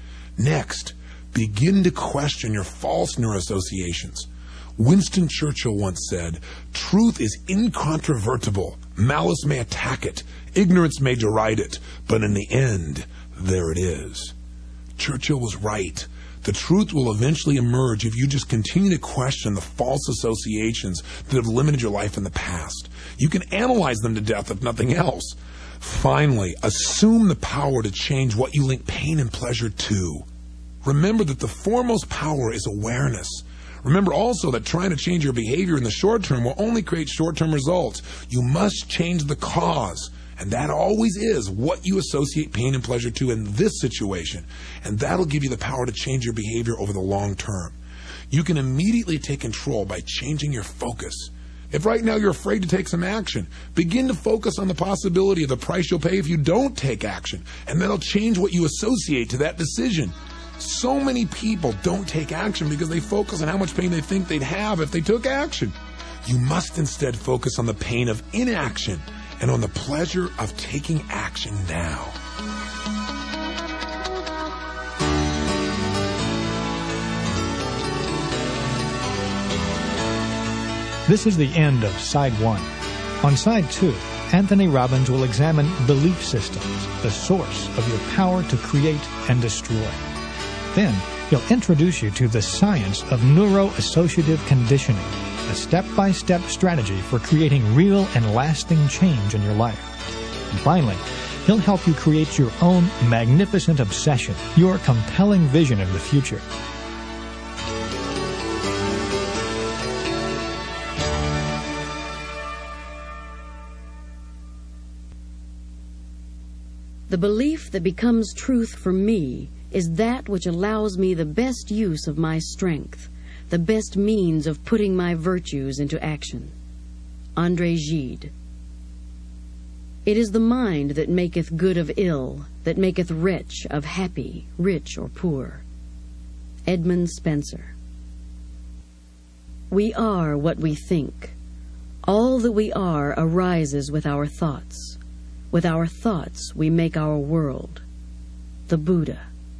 Next, begin to question your false neuroassociations. Winston Churchill once said, "Truth is incontrovertible. Malice may attack it. Ignorance may deride it. But in the end, there it is." Churchill was right. The truth will eventually emerge if you just continue to question the false associations that have limited your life in the past. You can analyze them to death if nothing else. Finally, assume the power to change what you link pain and pleasure to. Remember that the foremost power is awareness. Remember also that trying to change your behavior in the short term will only create short-term results. You must change the cause, and that always is what you associate pain and pleasure to in this situation, and that'll give you the power to change your behavior over the long term. You can immediately take control by changing your focus. If right now you're afraid to take some action, begin to focus on the possibility of the price you'll pay if you don't take action, and that'll change what you associate to that decision. So many people don't take action because they focus on how much pain they think they'd have if they took action. You must instead focus on the pain of inaction and on the pleasure of taking action now. This is the end of Side 1. On Side 2, Anthony Robbins will examine belief systems, the source of your power to create and destroy. Then, he'll introduce you to the science of neuroassociative conditioning, a step-by-step strategy for creating real and lasting change in your life. And finally, he'll help you create your own magnificent obsession, your compelling vision of the future. The belief that becomes truth for me is that which allows me the best use of my strength, the best means of putting my virtues into action. André Gide. It is the mind that maketh good of ill, that maketh wretch of happy, rich or poor. Edmund Spencer. We are what we think. All that we are arises with our thoughts. With our thoughts we make our world. The Buddha.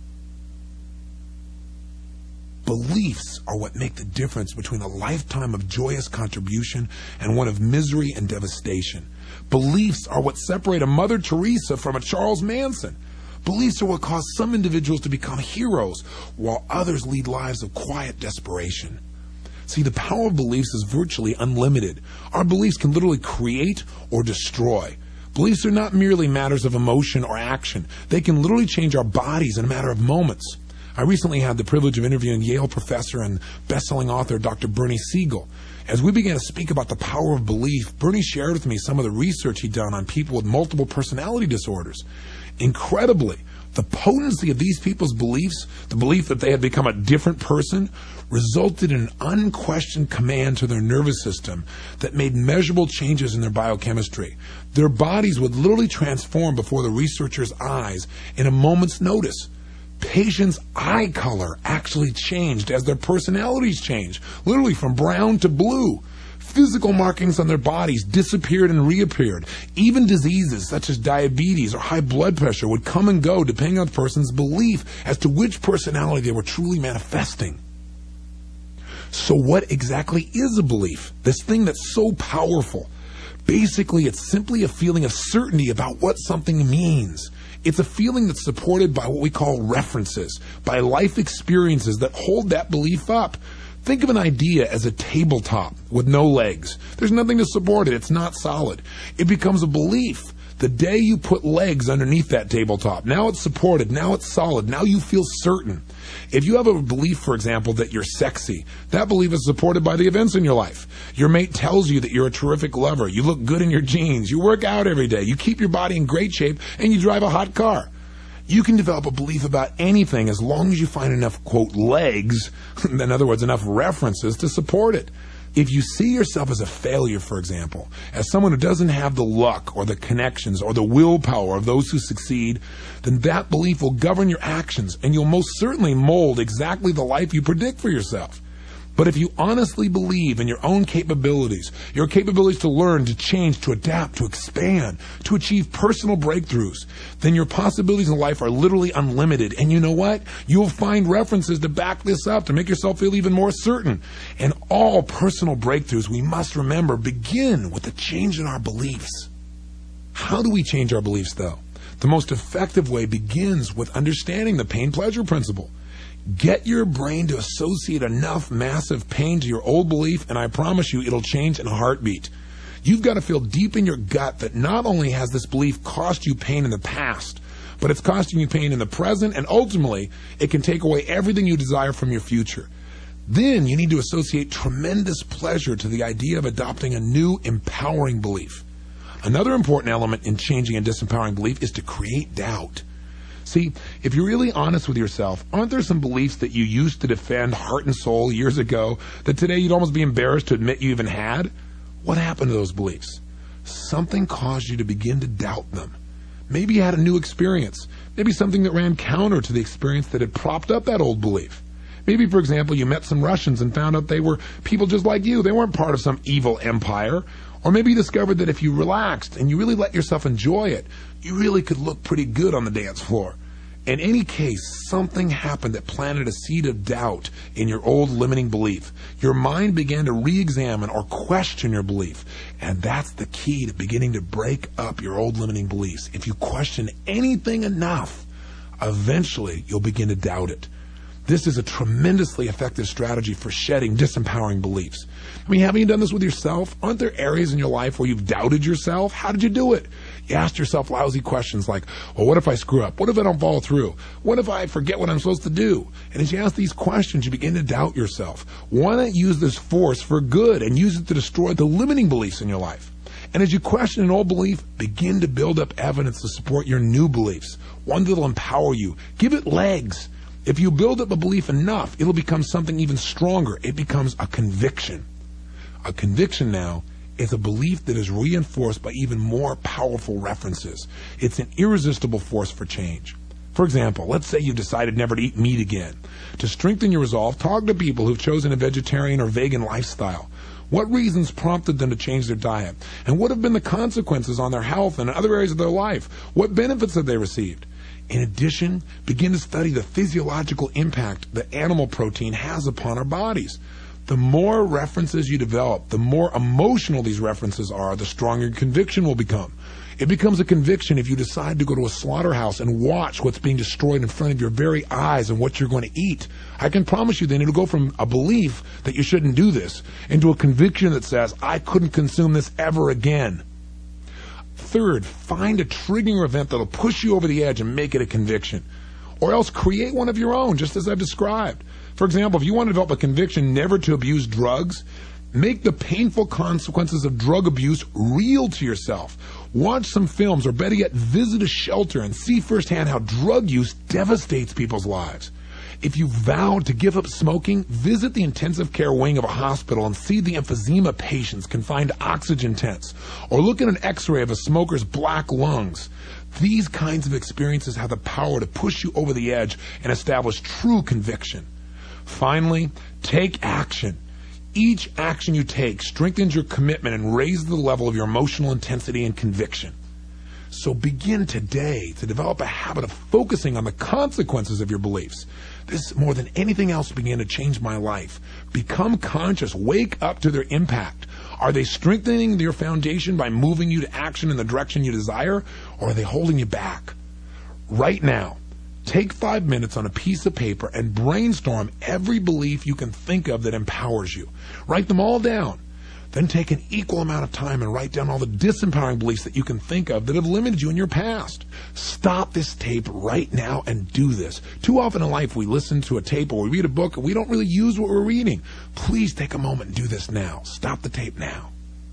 Beliefs are what make the difference between a lifetime of joyous contribution and one of misery and devastation. Beliefs are what separate a Mother Teresa from a Charles Manson. Beliefs are what cause some individuals to become heroes, while others lead lives of quiet desperation. See, the power of beliefs is virtually unlimited. Our beliefs can literally create or destroy. Beliefs are not merely matters of emotion or action. They can literally change our bodies in a matter of moments. I recently had the privilege of interviewing Yale professor and best-selling author Dr. Bernie Siegel. As we began to speak about the power of belief, Bernie shared with me some of the research he'd done on people with multiple personality disorders. Incredibly, the potency of these people's beliefs, the belief that they had become a different person, resulted in an unquestioned command to their nervous system that made measurable changes in their biochemistry. Their bodies would literally transform before the researchers' eyes in a moment's notice. Patients' eye color actually changed as their personalities changed, literally from brown to blue. Physical markings on their bodies disappeared and reappeared. Even diseases such as diabetes or high blood pressure would come and go depending on the person's belief as to which personality they were truly manifesting. So what exactly is a belief? This thing that's so powerful. Basically, it's simply a feeling of certainty about what something means. It's a feeling that's supported by what we call references, by life experiences that hold that belief up. Think of an idea as a tabletop with no legs. There's nothing to support it. It's not solid. It becomes a belief the day you put legs underneath that tabletop. Now it's supported. Now it's solid. Now you feel certain. If you have a belief, for example, that you're sexy, that belief is supported by the events in your life. Your mate tells you that you're a terrific lover. You look good in your jeans. You work out every day. You keep your body in great shape, and you drive a hot car. You can develop a belief about anything as long as you find enough, quote, legs, in other words, enough references to support it. If you see yourself as a failure, for example, as someone who doesn't have the luck or the connections or the willpower of those who succeed, then that belief will govern your actions, and you'll most certainly mold exactly the life you predict for yourself. But if you honestly believe in your own capabilities, your capabilities to learn, to change, to adapt, to expand, to achieve personal breakthroughs, then your possibilities in life are literally unlimited. And you know what? You'll find references to back this up, to make yourself feel even more certain. And all personal breakthroughs, we must remember, begin with a change in our beliefs. How do we change our beliefs, though? The most effective way begins with understanding the pain-pleasure principle. Get your brain to associate enough massive pain to your old belief, and I promise you it'll change in a heartbeat. You've got to feel deep in your gut that not only has this belief cost you pain in the past, but it's costing you pain in the present, and ultimately, it can take away everything you desire from your future. Then you need to associate tremendous pleasure to the idea of adopting a new, empowering belief. Another important element in changing a disempowering belief is to create doubt. See, if you're really honest with yourself, aren't there some beliefs that you used to defend heart and soul years ago that today you'd almost be embarrassed to admit you even had? What happened to those beliefs? Something caused you to begin to doubt them. Maybe you had a new experience. Maybe something that ran counter to the experience that had propped up that old belief. Maybe, for example, you met some Russians and found out they were people just like you. They weren't part of some evil empire. Or maybe you discovered that if you relaxed and you really let yourself enjoy it, you really could look pretty good on the dance floor. In any case, something happened that planted a seed of doubt in your old limiting belief. Your mind began to re-examine or question your belief. And that's the key to beginning to break up your old limiting beliefs. If you question anything enough, eventually you'll begin to doubt it. This is a tremendously effective strategy for shedding disempowering beliefs. I mean, haven't you done this with yourself? Aren't there areas in your life where you've doubted yourself? How did you do it? You asked yourself lousy questions like, well, what if I screw up? What if I don't follow through? What if I forget what I'm supposed to do? And as you ask these questions, you begin to doubt yourself. Why not use this force for good and use it to destroy the limiting beliefs in your life? And as you question an old belief, begin to build up evidence to support your new beliefs, one that will empower you. Give it legs. If you build up a belief enough, it'll become something even stronger. It becomes a conviction. A conviction now is a belief that is reinforced by even more powerful references. It's an irresistible force for change. For example, let's say you've decided never to eat meat again. To strengthen your resolve, talk to people who've chosen a vegetarian or vegan lifestyle. What reasons prompted them to change their diet? And what have been the consequences on their health and other areas of their life? What benefits have they received? In addition, begin to study the physiological impact that animal protein has upon our bodies. The more references you develop, the more emotional these references are, the stronger your conviction will become. It becomes a conviction if you decide to go to a slaughterhouse and watch what's being destroyed in front of your very eyes and what you're going to eat. I can promise you then it'll go from a belief that you shouldn't do this into a conviction that says, I couldn't consume this ever again. Third, find a triggering event that'll push you over the edge and make it a conviction. Or else create one of your own, just as I've described. For example, if you want to develop a conviction never to abuse drugs, make the painful consequences of drug abuse real to yourself. Watch some films, or better yet, visit a shelter and see firsthand how drug use devastates people's lives. If you vow to give up smoking, visit the intensive care wing of a hospital and see the emphysema patients confined to oxygen tents, or look at an x-ray of a smoker's black lungs. These kinds of experiences have the power to push you over the edge and establish true conviction. Finally, take action. Each action you take strengthens your commitment and raises the level of your emotional intensity and conviction. So begin today to develop a habit of focusing on the consequences of your beliefs. This, more than anything else, began to change my life. Become conscious. Wake up to their impact. Are they strengthening your foundation by moving you to action in the direction you desire, or are they holding you back? Right now, take 5 minutes on a piece of paper and brainstorm every belief you can think of that empowers you. Write them all down. Then take an equal amount of time and write down all the disempowering beliefs that you can think of that have limited you in your past. Stop this tape right now and do this. Too often in life we listen to a tape or we read a book and we don't really use what we're reading. Please take a moment and do this now. Stop the tape now.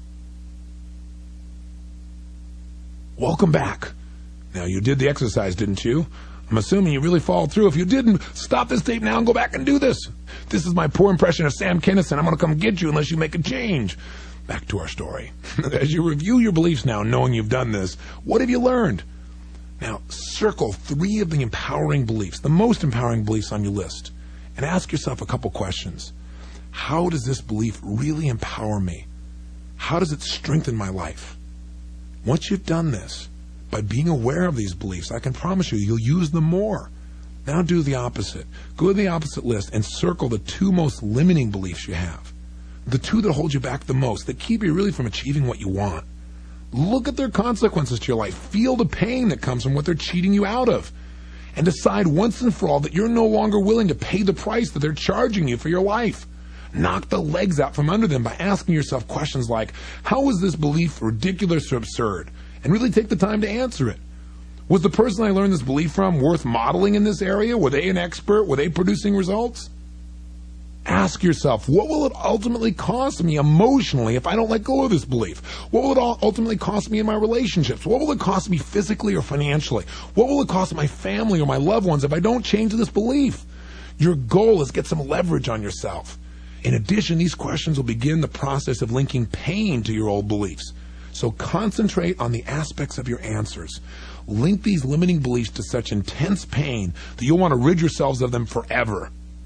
Welcome back. Now, you did the exercise, didn't you? I'm assuming you really followed through. If you didn't, stop this tape now and go back and do this. This is my poor impression of Sam Kinison. I'm going to come get you unless you make a change. Back to our story. As you review your beliefs now, knowing you've done this, what have you learned? Now, circle 3 of the empowering beliefs, the most empowering beliefs on your list, and ask yourself a couple questions. How does this belief really empower me? How does it strengthen my life? Once you've done this, by being aware of these beliefs, I can promise you, you'll use them more. Now do the opposite. Go to the opposite list and circle the 2 most limiting beliefs you have. The 2 that hold you back the most, that keep you really from achieving what you want. Look at their consequences to your life. Feel the pain that comes from what they're cheating you out of. And decide once and for all that you're no longer willing to pay the price that they're charging you for your life. Knock the legs out from under them by asking yourself questions like, how is this belief ridiculous or absurd? And really take the time to answer it. Was the person I learned this belief from worth modeling in this area? Were they an expert? Were they producing results? Ask yourself, what will it ultimately cost me emotionally if I don't let go of this belief? What will it ultimately cost me in my relationships? What will it cost me physically or financially? What will it cost my family or my loved ones if I don't change this belief? Your goal is to get some leverage on yourself. In addition, these questions will begin the process of linking pain to your old beliefs. So concentrate on the aspects of your answers. Link these limiting beliefs to such intense pain that you'll want to rid yourselves of them forever.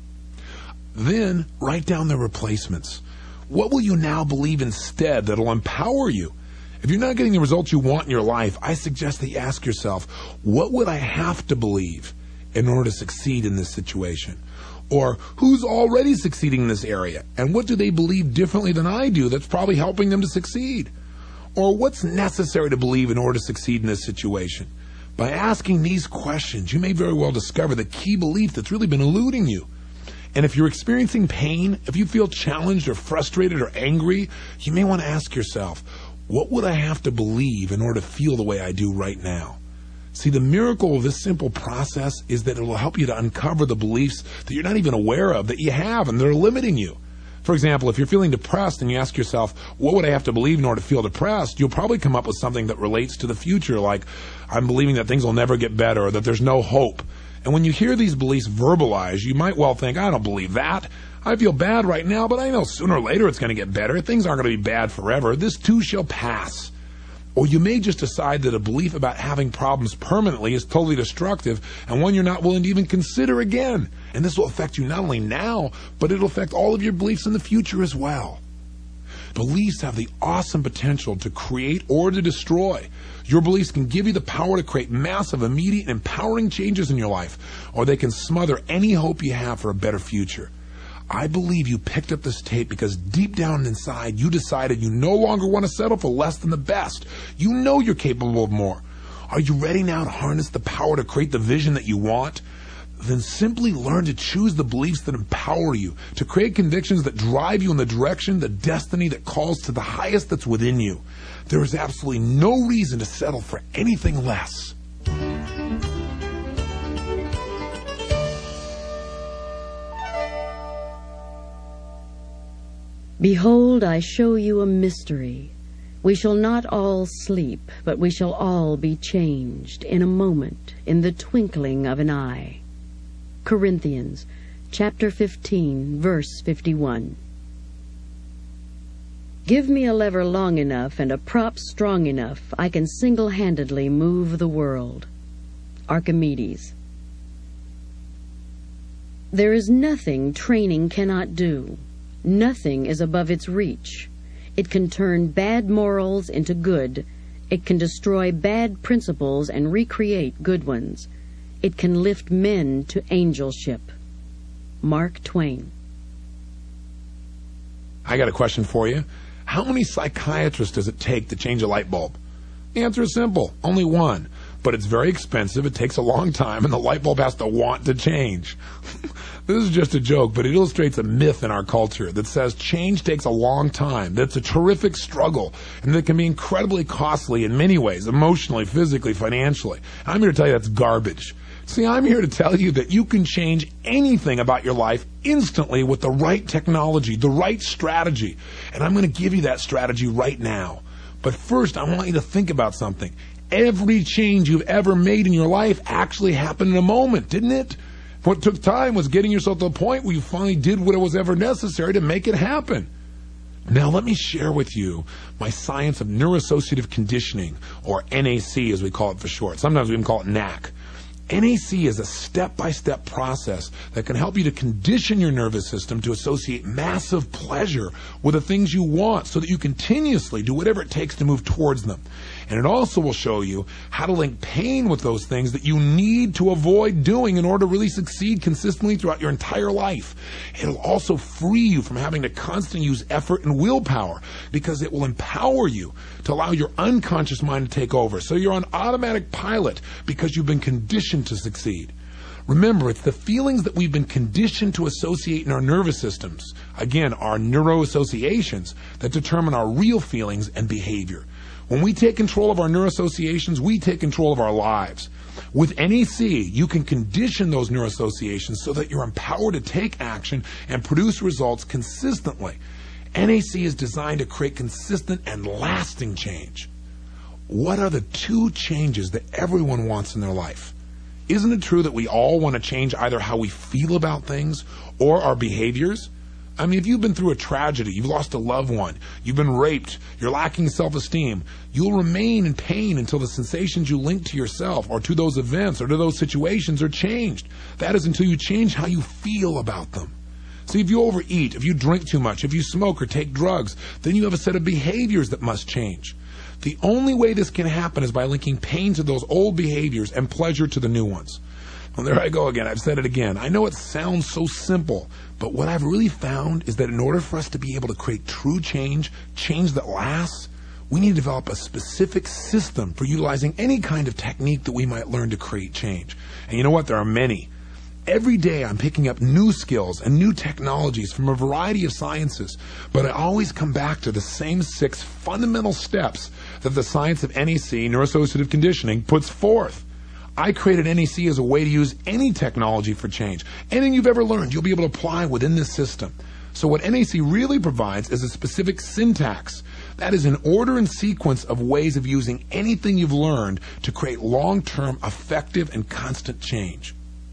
Then write down the replacements. What will you now believe instead that'll empower you? If you're not getting the results you want in your life, I suggest that you ask yourself, what would I have to believe in order to succeed in this situation? Or who's already succeeding in this area? And what do they believe differently than I do that's probably helping them to succeed? Or what's necessary to believe in order to succeed in this situation? By asking these questions, you may very well discover the key belief that's really been eluding you. And if you're experiencing pain, if you feel challenged or frustrated or angry, you may want to ask yourself, what would I have to believe in order to feel the way I do right now? See, the miracle of this simple process is that it will help you to uncover the beliefs that you're not even aware of that you have and that are limiting you. For example, if you're feeling depressed and you ask yourself, what would I have to believe in order to feel depressed? You'll probably come up with something that relates to the future, like, I'm believing that things will never get better or that there's no hope. And when you hear these beliefs verbalized, you might well think, I don't believe that. I feel bad right now, but I know sooner or later it's going to get better. Things aren't going to be bad forever. This too shall pass. Or you may just decide that a belief about having problems permanently is totally destructive and one you're not willing to even consider again. And this will affect you not only now, but it'll affect all of your beliefs in the future as well. Beliefs have the awesome potential to create or to destroy. Your beliefs can give you the power to create massive, immediate, and empowering changes in your life, or they can smother any hope you have for a better future. I believe you picked up this tape because deep down inside you decided you no longer want to settle for less than the best. You know you're capable of more. Are you ready now to harness the power to create the vision that you want? Then simply learn to choose the beliefs that empower you, to create convictions that drive you in the direction, the destiny that calls to the highest that's within you. There is absolutely no reason to settle for anything less. Behold, I show you a mystery. We shall not all sleep, but we shall all be changed in a moment, in the twinkling of an eye. Corinthians, chapter 15, verse 51. Give me a lever long enough and a prop strong enough, I can single-handedly move the world. Archimedes. There is nothing training cannot do. Nothing is above its reach. It can turn bad morals into good. It can destroy bad principles and recreate good ones. It can lift men to angelship. Mark Twain. I got a question for you. How many psychiatrists does it take to change a light bulb? The answer is simple. Only one. But it's very expensive, it takes a long time, and the light bulb has to want to change. This is just a joke, but it illustrates a myth in our culture that says change takes a long time, that it's a terrific struggle, and that it can be incredibly costly in many ways, emotionally, physically, financially. I'm here to tell you that's garbage. See, I'm here to tell you that you can change anything about your life instantly with the right technology, the right strategy. And I'm going to give you that strategy right now. But first, I want you to think about something. Every change you've ever made in your life actually happened in a moment, didn't it? What took time was getting yourself to the point where you finally did what was ever necessary to make it happen. Now let me share with you my science of neuroassociative conditioning, or NAC as we call it for short. Sometimes we even call it NAC. NAC is a step-by-step process that can help you to condition your nervous system to associate massive pleasure with the things you want so that you continuously do whatever it takes to move towards them. And it also will show you how to link pain with those things that you need to avoid doing in order to really succeed consistently throughout your entire life. It'll also free you from having to constantly use effort and willpower because it will empower you to allow your unconscious mind to take over. So you're on automatic pilot because you've been conditioned to succeed. Remember, it's the feelings that we've been conditioned to associate in our nervous systems, again, our neuroassociations, that determine our real feelings and behavior. When we take control of our neuroassociations, we take control of our lives. With NAC, you can condition those neuroassociations so that you're empowered to take action and produce results consistently. NAC is designed to create consistent and lasting change. What are the two changes that everyone wants in their life? Isn't it true that we all want to change either how we feel about things or our behaviors? I mean, if you've been through a tragedy, you've lost a loved one, you've been raped, you're lacking self-esteem, you'll remain in pain until the sensations you link to yourself or to those events or to those situations are changed. That is until you change how you feel about them. See, if you overeat, if you drink too much, if you smoke or take drugs, then you have a set of behaviors that must change. The only way this can happen is by linking pain to those old behaviors and pleasure to the new ones. Well, there I go again. I've said it again. I know it sounds so simple, but what I've really found is that in order for us to be able to create true change, change that lasts, we need to develop a specific system for utilizing any kind of technique that we might learn to create change. And you know what? There are many. Every day I'm picking up new skills and new technologies from a variety of sciences, but I always come back to the same 6 fundamental steps that the science of NAC, neuroassociative conditioning, puts forth. I created NAC as a way to use any technology for change. Anything you've ever learned, you'll be able to apply within this system. So what NAC really provides is a specific syntax. That is an order and sequence of ways of using anything you've learned to create long-term, effective, and constant change.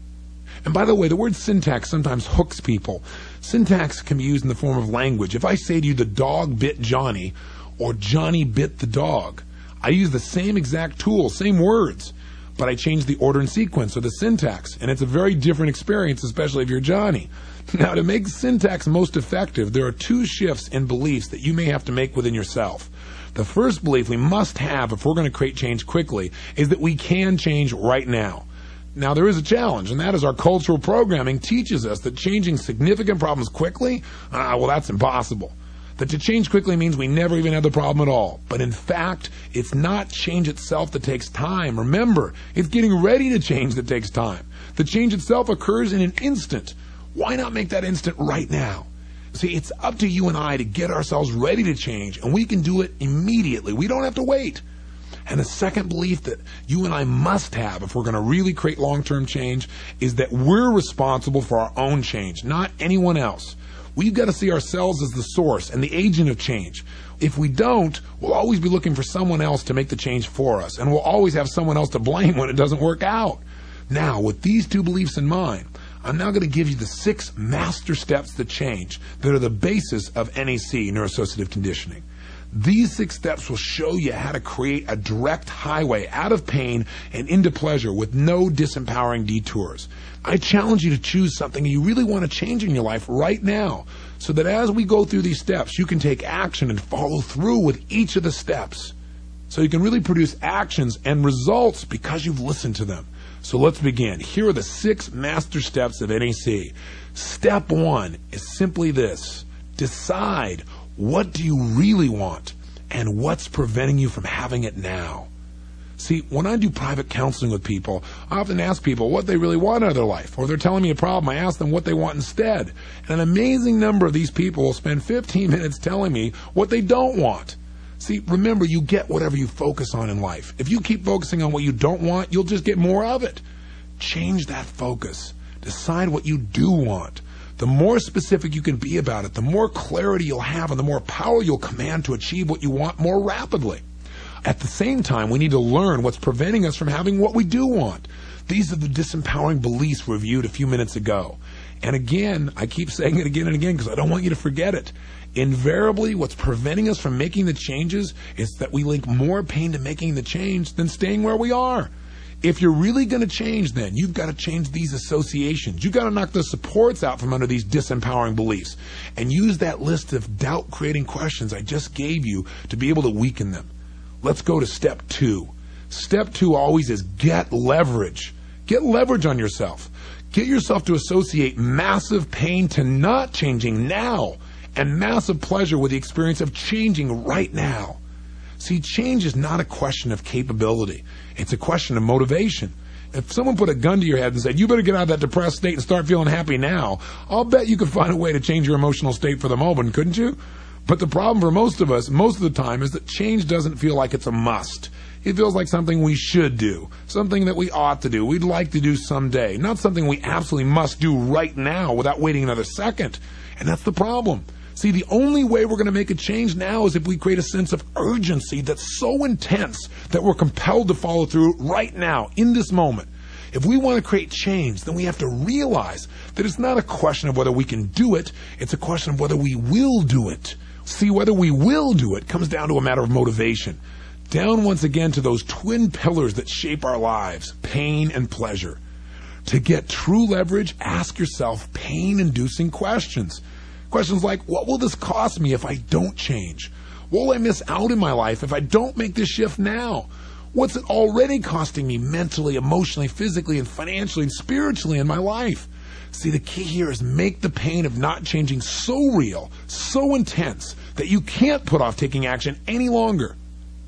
And by the way, the word syntax sometimes hooks people. Syntax can be used in the form of language. If I say to you, the dog bit Johnny, or Johnny bit the dog, I use the same exact tool, same words, but I change the order and sequence or the syntax, and it's a very different experience, especially if you're Johnny. Now, to make syntax most effective, there are two shifts in beliefs that you may have to make within yourself. The first belief we must have if we're going to create change quickly is that we can change right now. Now, there is a challenge, and that is our cultural programming teaches us that changing significant problems quickly, well, that's impossible. That to change quickly means we never even have the problem at all. But in fact, it's not change itself that takes time. Remember, it's getting ready to change that takes time. The change itself occurs in an instant. Why not make that instant right now? See, it's up to you and I to get ourselves ready to change, and we can do it immediately. We don't have to wait. And the second belief that you and I must have if we're going to really create long-term change is that we're responsible for our own change, not anyone else. We've got to see ourselves as the source and the agent of change. If we don't, we'll always be looking for someone else to make the change for us, and we'll always have someone else to blame when it doesn't work out. Now, with these two beliefs in mind, I'm now going to give you the 6 master steps to change that are the basis of NAC, neuroassociative conditioning. These 6 steps will show you how to create a direct highway out of pain and into pleasure with no disempowering detours. I challenge you to choose something you really want to change in your life right now, so that as we go through these steps, you can take action and follow through with each of the steps. So you can really produce actions and results because you've listened to them. So let's begin. Here are the 6 master steps of NAC. Step 1 is simply this. Decide, what do you really want, and what's preventing you from having it now? See, when I do private counseling with people, I often ask people what they really want out of their life, or they're telling me a problem, I ask them what they want instead. And an amazing number of these people will spend 15 minutes telling me what they don't want. See, remember, you get whatever you focus on in life. If you keep focusing on what you don't want, you'll just get more of it. Change that focus. Decide what you do want. The more specific you can be about it, the more clarity you'll have and the more power you'll command to achieve what you want more rapidly. At the same time, we need to learn what's preventing us from having what we do want. These are the disempowering beliefs reviewed a few minutes ago. And again, I keep saying it again and again because I don't want you to forget it. Invariably, what's preventing us from making the changes is that we link more pain to making the change than staying where we are. If you're really going to change, then you've got to change these associations. You've got to knock the supports out from under these disempowering beliefs and use that list of doubt-creating questions I just gave you to be able to weaken them. Let's go to step 2. Step 2 always is get leverage. Get leverage on yourself. Get yourself to associate massive pain to not changing now and massive pleasure with the experience of changing right now. See, change is not a question of capability. It's a question of motivation. If someone put a gun to your head and said, you better get out of that depressed state and start feeling happy now, I'll bet you could find a way to change your emotional state for the moment, couldn't you? But the problem for most of us, most of the time, is that change doesn't feel like it's a must. It feels like something we should do, something that we ought to do, we'd like to do someday, not something we absolutely must do right now without waiting another second. And that's the problem. See, the only way we're going to make a change now is if we create a sense of urgency that's so intense that we're compelled to follow through right now, in this moment. If we want to create change, then we have to realize that it's not a question of whether we can do it, it's a question of whether we will do it. See, whether we will do it comes down to a matter of motivation. Down once again to those twin pillars that shape our lives, pain and pleasure. To get true leverage, ask yourself pain-inducing questions. Questions like, what will this cost me if I don't change? What will I miss out in my life if I don't make this shift now? What's it already costing me mentally, emotionally, physically, and financially, and spiritually in my life? See, the key here is make the pain of not changing so real, so intense, that you can't put off taking action any longer.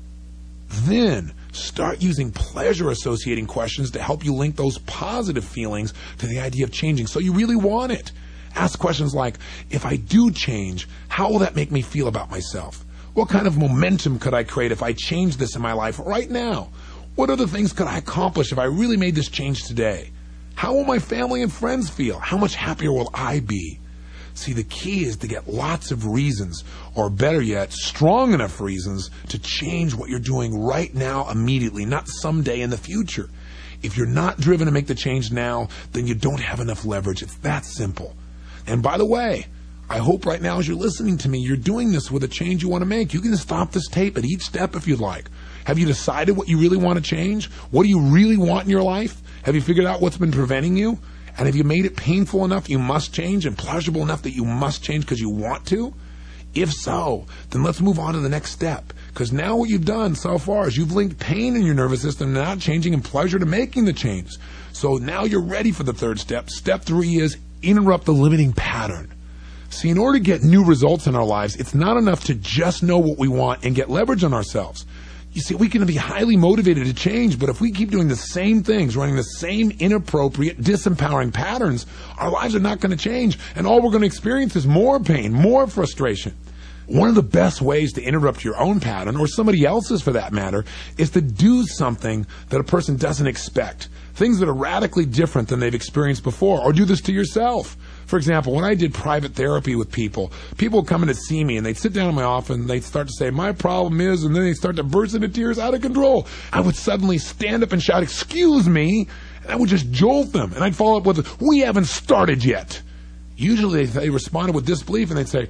Then start using pleasure-associating questions to help you link those positive feelings to the idea of changing so you really want it. Ask questions like, if I do change, how will that make me feel about myself? What kind of momentum could I create if I change this in my life right now? What other things could I accomplish if I really made this change today? How will my family and friends feel? How much happier will I be? See, the key is to get lots of reasons, or better yet, strong enough reasons to change what you're doing right now immediately, not someday in the future. If you're not driven to make the change now, then you don't have enough leverage. It's that simple. And by the way, I hope right now as you're listening to me, you're doing this with a change you want to make. You can stop this tape at each step if you'd like. Have you decided what you really want to change? What do you really want in your life? Have you figured out what's been preventing you? And have you made it painful enough you must change and pleasurable enough that you must change because you want to? If so, then let's move on to the next step. Because now what you've done so far is you've linked pain in your nervous system to not changing and pleasure to making the change. So now you're ready for the third step. Step 3 is interrupt the limiting pattern. See, in order to get new results in our lives, it's not enough to just know what we want and get leverage on ourselves. You see, we can be highly motivated to change, but if we keep doing the same things, running the same inappropriate, disempowering patterns, our lives are not going to change, and all we're going to experience is more pain, more frustration. One of the best ways to interrupt your own pattern, or somebody else's for that matter, is to do something that a person doesn't expect. Things that are radically different than they've experienced before, or do this to yourself. For example, when I did private therapy with people would come in to see me and they'd sit down in my office and they'd start to say, my problem is, and then they'd start to burst into tears out of control. I would suddenly stand up and shout, excuse me, and I would just jolt them. And I'd follow up with, we haven't started yet. Usually they responded with disbelief and they'd say,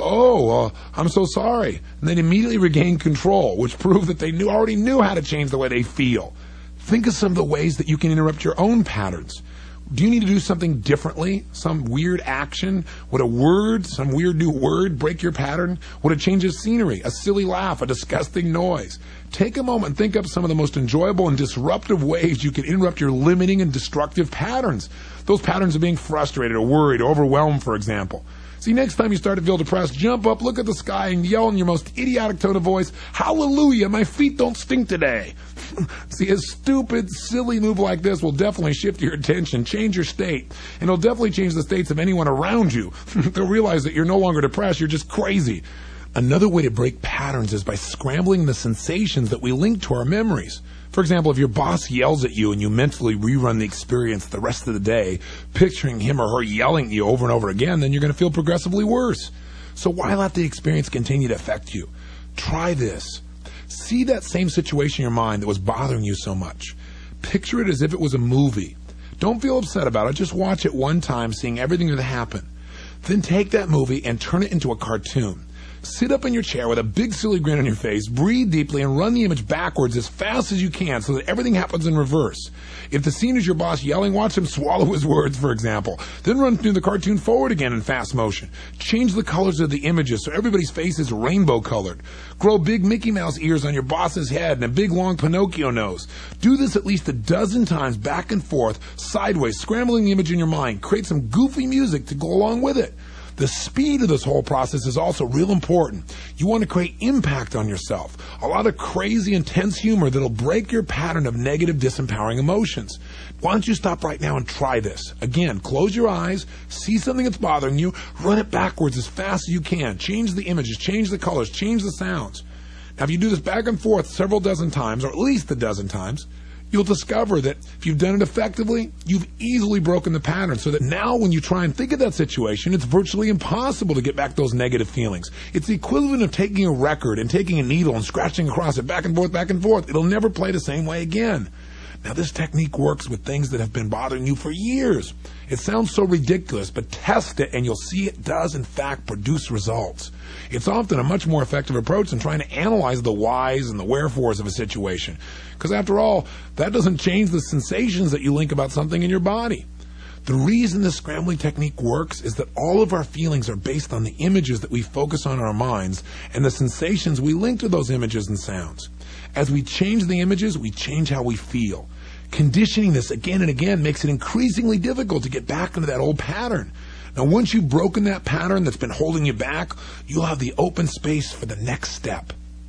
I'm so sorry. And they'd immediately regain control, which proved that they already knew how to change the way they feel. Think of some of the ways that you can interrupt your own patterns. Do you need to do something differently? Some weird action? Would a word, some weird new word break your pattern? Would a change of scenery, a silly laugh, a disgusting noise? Take a moment and think up some of the most enjoyable and disruptive ways you can interrupt your limiting and destructive patterns. Those patterns of being frustrated or worried or overwhelmed, for example. See, next time you start to feel depressed, jump up, look at the sky, and yell in your most idiotic tone of voice, hallelujah, my feet don't stink today. See, a stupid, silly move like this will definitely shift your attention, change your state, and it'll definitely change the states of anyone around you. They'll realize that you're no longer depressed, you're just crazy. Another way to break patterns is by scrambling the sensations that we link to our memories. For example, if your boss yells at you and you mentally rerun the experience the rest of the day, picturing him or her yelling at you over and over again, then you're going to feel progressively worse. So why let the experience continue to affect you? Try this. See that same situation in your mind that was bothering you so much. Picture it as if it was a movie. Don't feel upset about it. Just watch it one time, seeing everything that happened. Then take that movie and turn it into a cartoon. Sit up in your chair with a big silly grin on your face, breathe deeply, and run the image backwards as fast as you can so that everything happens in reverse. If the scene is your boss yelling, watch him swallow his words, for example. Then run through the cartoon forward again in fast motion. Change the colors of the images so everybody's face is rainbow colored. Grow big Mickey Mouse ears on your boss's head and a big long Pinocchio nose. Do this at least a dozen times back and forth, sideways, scrambling the image in your mind. Create some goofy music to go along with it. The speed of this whole process is also real important. You want to create impact on yourself. A lot of crazy, intense humor that'll break your pattern of negative, disempowering emotions. Why don't you stop right now and try this? Again, close your eyes, see something that's bothering you, run it backwards as fast as you can. Change the images, change the colors, change the sounds. Now, if you do this back and forth several dozen times, or at least a dozen times, you'll discover that if you've done it effectively, you've easily broken the pattern so that now when you try and think of that situation, it's virtually impossible to get back those negative feelings. It's the equivalent of taking a record and taking a needle and scratching across it back and forth, back and forth. It'll never play the same way again. Now, this technique works with things that have been bothering you for years. It sounds so ridiculous, but test it and you'll see it does, in fact, produce results. It's often a much more effective approach than trying to analyze the whys and the wherefores of a situation. Because after all, that doesn't change the sensations that you link about something in your body. The reason this scrambling technique works is that all of our feelings are based on the images that we focus on in our minds and the sensations we link to those images and sounds. As we change the images, we change how we feel. Conditioning this again and again makes it increasingly difficult to get back into that old pattern. Now, once you've broken that pattern that's been holding you back, you'll have the open space for the next step.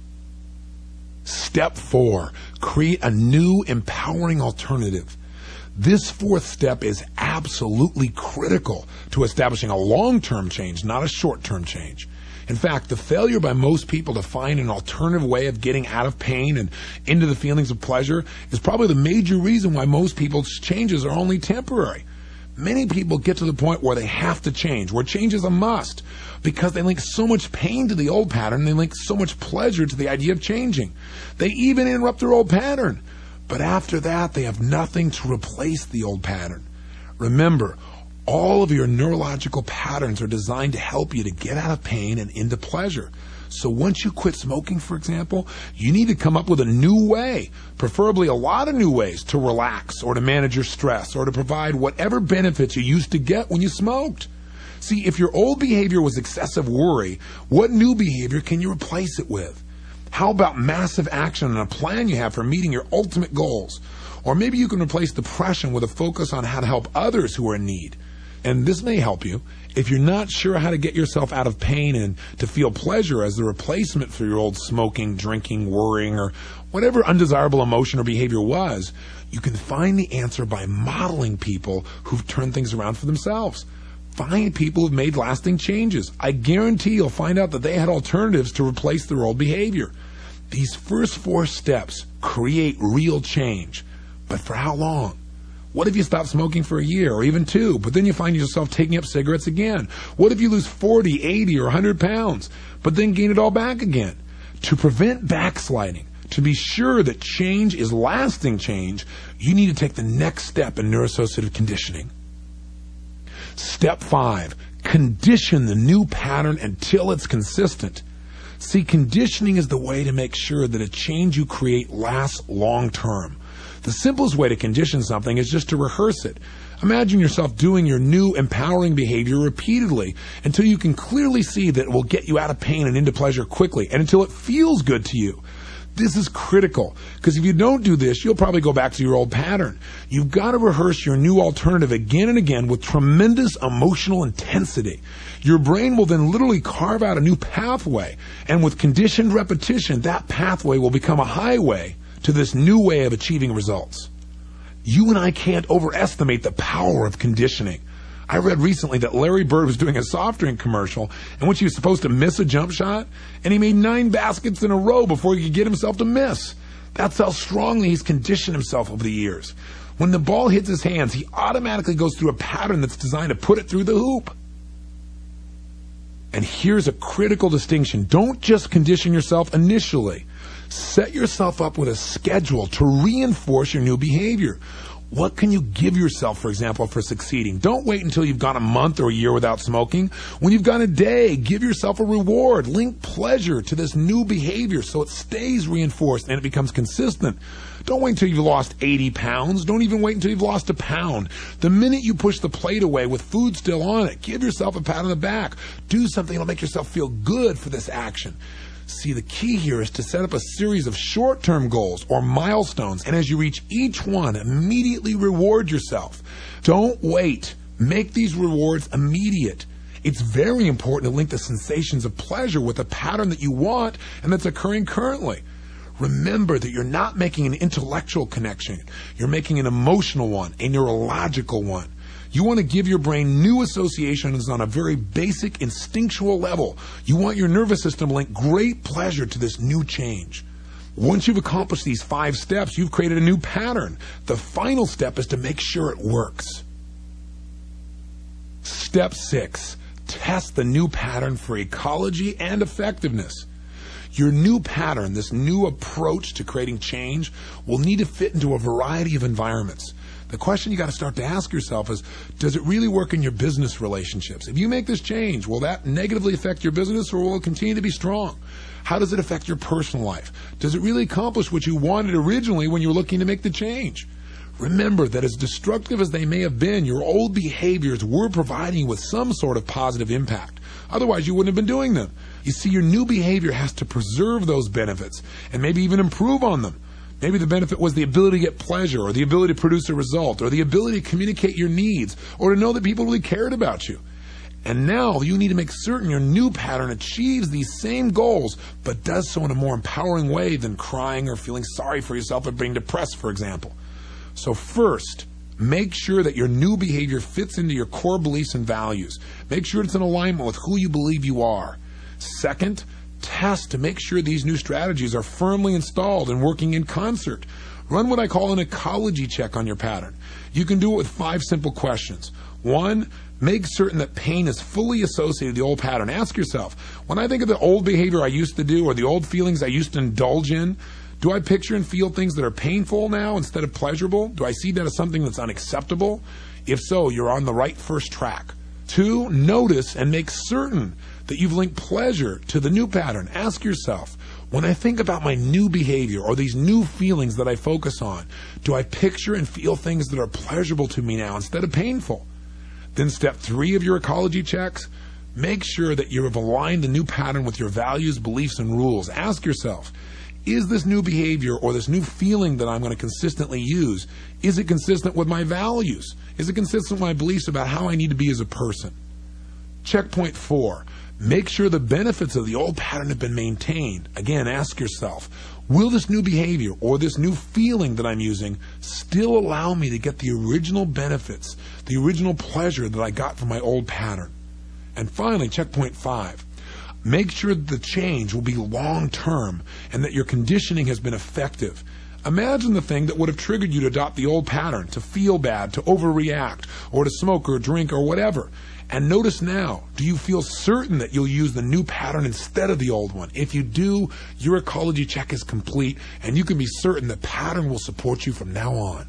Step 4, create a new, empowering alternative. This fourth step is absolutely critical to establishing a long-term change, not a short-term change. In fact, the failure by most people to find an alternative way of getting out of pain and into the feelings of pleasure is probably the major reason why most people's changes are only temporary. Many people get to the point where they have to change, where change is a must, because they link so much pain to the old pattern, they link so much pleasure to the idea of changing. They even interrupt their old pattern. But after that, they have nothing to replace the old pattern. Remember, all of your neurological patterns are designed to help you to get out of pain and into pleasure. So once you quit smoking, for example, you need to come up with a new way, preferably a lot of new ways to relax or to manage your stress or to provide whatever benefits you used to get when you smoked. See, if your old behavior was excessive worry, what new behavior can you replace it with? How about massive action and a plan you have for meeting your ultimate goals? Or maybe you can replace depression with a focus on how to help others who are in need. And this may help you. If you're not sure how to get yourself out of pain and to feel pleasure as the replacement for your old smoking, drinking, worrying, or whatever undesirable emotion or behavior was, you can find the answer by modeling people who've turned things around for themselves. Find people who've made lasting changes. I guarantee you'll find out that they had alternatives to replace their old behavior. These first 4 steps create real change. But for how long? What if you stop smoking for a year or even 2, but then you find yourself taking up cigarettes again? What if you lose 40, 80, or 100 pounds, but then gain it all back again? To prevent backsliding, to be sure that change is lasting change, you need to take the next step in neuroassociative conditioning. Step 5, condition the new pattern until it's consistent. See, conditioning is the way to make sure that a change you create lasts long term. The simplest way to condition something is just to rehearse it. Imagine yourself doing your new empowering behavior repeatedly until you can clearly see that it will get you out of pain and into pleasure quickly, and until it feels good to you. This is critical, because if you don't do this, you'll probably go back to your old pattern. You've got to rehearse your new alternative again and again with tremendous emotional intensity. Your brain will then literally carve out a new pathway, and with conditioned repetition, that pathway will become a highway to this new way of achieving results. You and I can't overestimate the power of conditioning. I read recently that Larry Bird was doing a soft drink commercial in which he was supposed to miss a jump shot, and he made 9 baskets in a row before he could get himself to miss. That's how strongly he's conditioned himself over the years. When the ball hits his hands, he automatically goes through a pattern that's designed to put it through the hoop. And here's a critical distinction. Don't just condition yourself initially. Set yourself up with a schedule to reinforce your new behavior. What can you give yourself, for example, for succeeding? Don't wait until you've gone a month or a year without smoking. When you've gone a day, give yourself a reward. Link pleasure to this new behavior so it stays reinforced and it becomes consistent. Don't wait until you've lost 80 pounds. Don't even wait until you've lost a pound. The minute you push the plate away with food still on it, give yourself a pat on the back. Do something that'll make yourself feel good for this action. See, the key here is to set up a series of short-term goals or milestones, and as you reach each one, immediately reward yourself. Don't wait. Make these rewards immediate. It's very important to link the sensations of pleasure with a pattern that you want and that's occurring currently. Remember that you're not making an intellectual connection. You're making an emotional one, a neurological one. You want to give your brain new associations on a very basic instinctual level. You want your nervous system to link great pleasure to this new change. Once you've accomplished these 5 steps, you've created a new pattern. The final step is to make sure it works. Step 6, test the new pattern for ecology and effectiveness. Your new pattern, this new approach to creating change, will need to fit into a variety of environments. The question you got to start to ask yourself is, does it really work in your business relationships? If you make this change, will that negatively affect your business or will it continue to be strong? How does it affect your personal life? Does it really accomplish what you wanted originally when you were looking to make the change? Remember that as destructive as they may have been, your old behaviors were providing you with some sort of positive impact. Otherwise, you wouldn't have been doing them. You see, your new behavior has to preserve those benefits and maybe even improve on them. Maybe the benefit was the ability to get pleasure, or the ability to produce a result, or the ability to communicate your needs, or to know that people really cared about you. And now you need to make certain your new pattern achieves these same goals, but does so in a more empowering way than crying or feeling sorry for yourself or being depressed, for example. So first, make sure that your new behavior fits into your core beliefs and values. Make sure it's in alignment with who you believe you are. Second, test to make sure these new strategies are firmly installed and working in concert. Run what I call an ecology check on your pattern. You can do it with 5 simple questions. 1, make certain that pain is fully associated with the old pattern. Ask yourself, when I think of the old behavior I used to do or the old feelings I used to indulge in, do I picture and feel things that are painful now instead of pleasurable? Do I see that as something that's unacceptable? If so, you're on the right first track. 2, notice and make certain that you've linked pleasure to the new pattern. Ask yourself, when I think about my new behavior or these new feelings that I focus on, do I picture and feel things that are pleasurable to me now instead of painful? Then step 3 of your ecology checks, make sure that you have aligned the new pattern with your values, beliefs, and rules. Ask yourself, is this new behavior or this new feeling that I'm going to consistently use, is it consistent with my values? Is it consistent with my beliefs about how I need to be as a person? Checkpoint 4. Make sure the benefits of the old pattern have been maintained. Again, ask yourself, will this new behavior or this new feeling that I'm using still allow me to get the original benefits, the original pleasure that I got from my old pattern? And finally, checkpoint 5. Make sure that the change will be long-term and that your conditioning has been effective. Imagine the thing that would have triggered you to adopt the old pattern, to feel bad, to overreact, or to smoke or drink or whatever. And notice now, do you feel certain that you'll use the new pattern instead of the old one? If you do, your ecology check is complete, and you can be certain the pattern will support you from now on.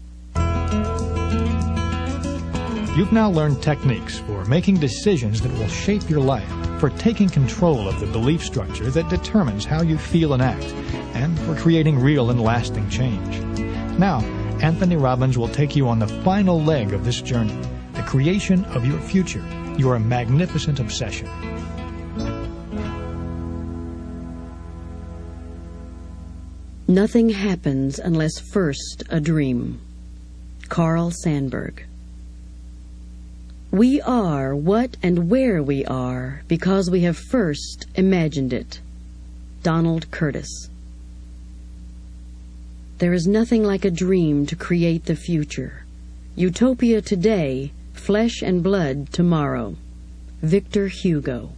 You've now learned techniques for making decisions that will shape your life, for taking control of the belief structure that determines how you feel and act, and for creating real and lasting change. Now, Anthony Robbins will take you on the final leg of this journey, the creation of your future, your magnificent obsession. Nothing happens unless first a dream. Carl Sandburg. We are what and where we are because we have first imagined it. Donald Curtis. There is nothing like a dream to create the future. Utopia today, flesh and blood tomorrow. Victor Hugo.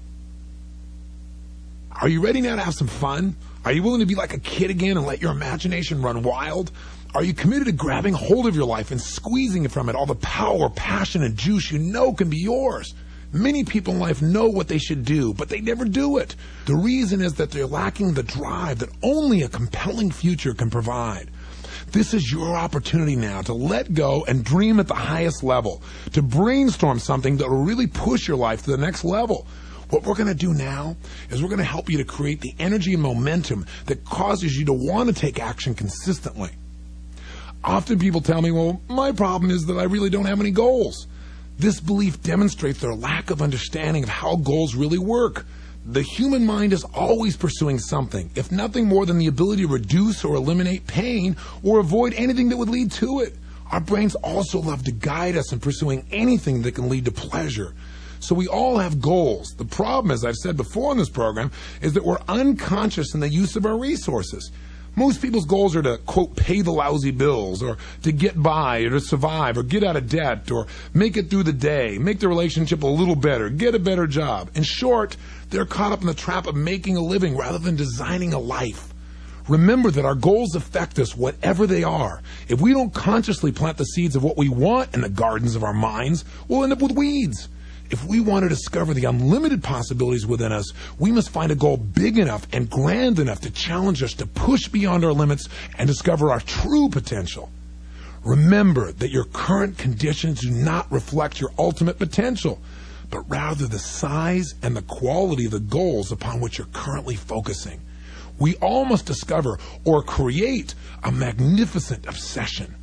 Are you ready now to have some fun? Are you willing to be like a kid again and let your imagination run wild? Are you committed to grabbing hold of your life and squeezing from it all the power, passion, and juice you know can be yours? Many people in life know what they should do, but they never do it. The reason is that they're lacking the drive that only a compelling future can provide. This is your opportunity now to let go and dream at the highest level, to brainstorm something that will really push your life to the next level. What we're going to do now is we're going to help you to create the energy and momentum that causes you to want to take action consistently. Often people tell me, well, my problem is that I really don't have any goals. This belief demonstrates their lack of understanding of how goals really work. The human mind is always pursuing something, if nothing more than the ability to reduce or eliminate pain or avoid anything that would lead to it. Our brains also love to guide us in pursuing anything that can lead to pleasure. So we all have goals. The problem, as I've said before in this program, is that we're unconscious in the use of our resources. Most people's goals are to, quote, pay the lousy bills, or to get by, or to survive, or get out of debt, or make it through the day, make the relationship a little better, get a better job. In short, they're caught up in the trap of making a living rather than designing a life. Remember that our goals affect us whatever they are. If we don't consciously plant the seeds of what we want in the gardens of our minds, we'll end up with weeds. If we want to discover the unlimited possibilities within us, we must find a goal big enough and grand enough to challenge us to push beyond our limits and discover our true potential. Remember that your current conditions do not reflect your ultimate potential, but rather the size and the quality of the goals upon which you're currently focusing. We all must discover or create a magnificent obsession.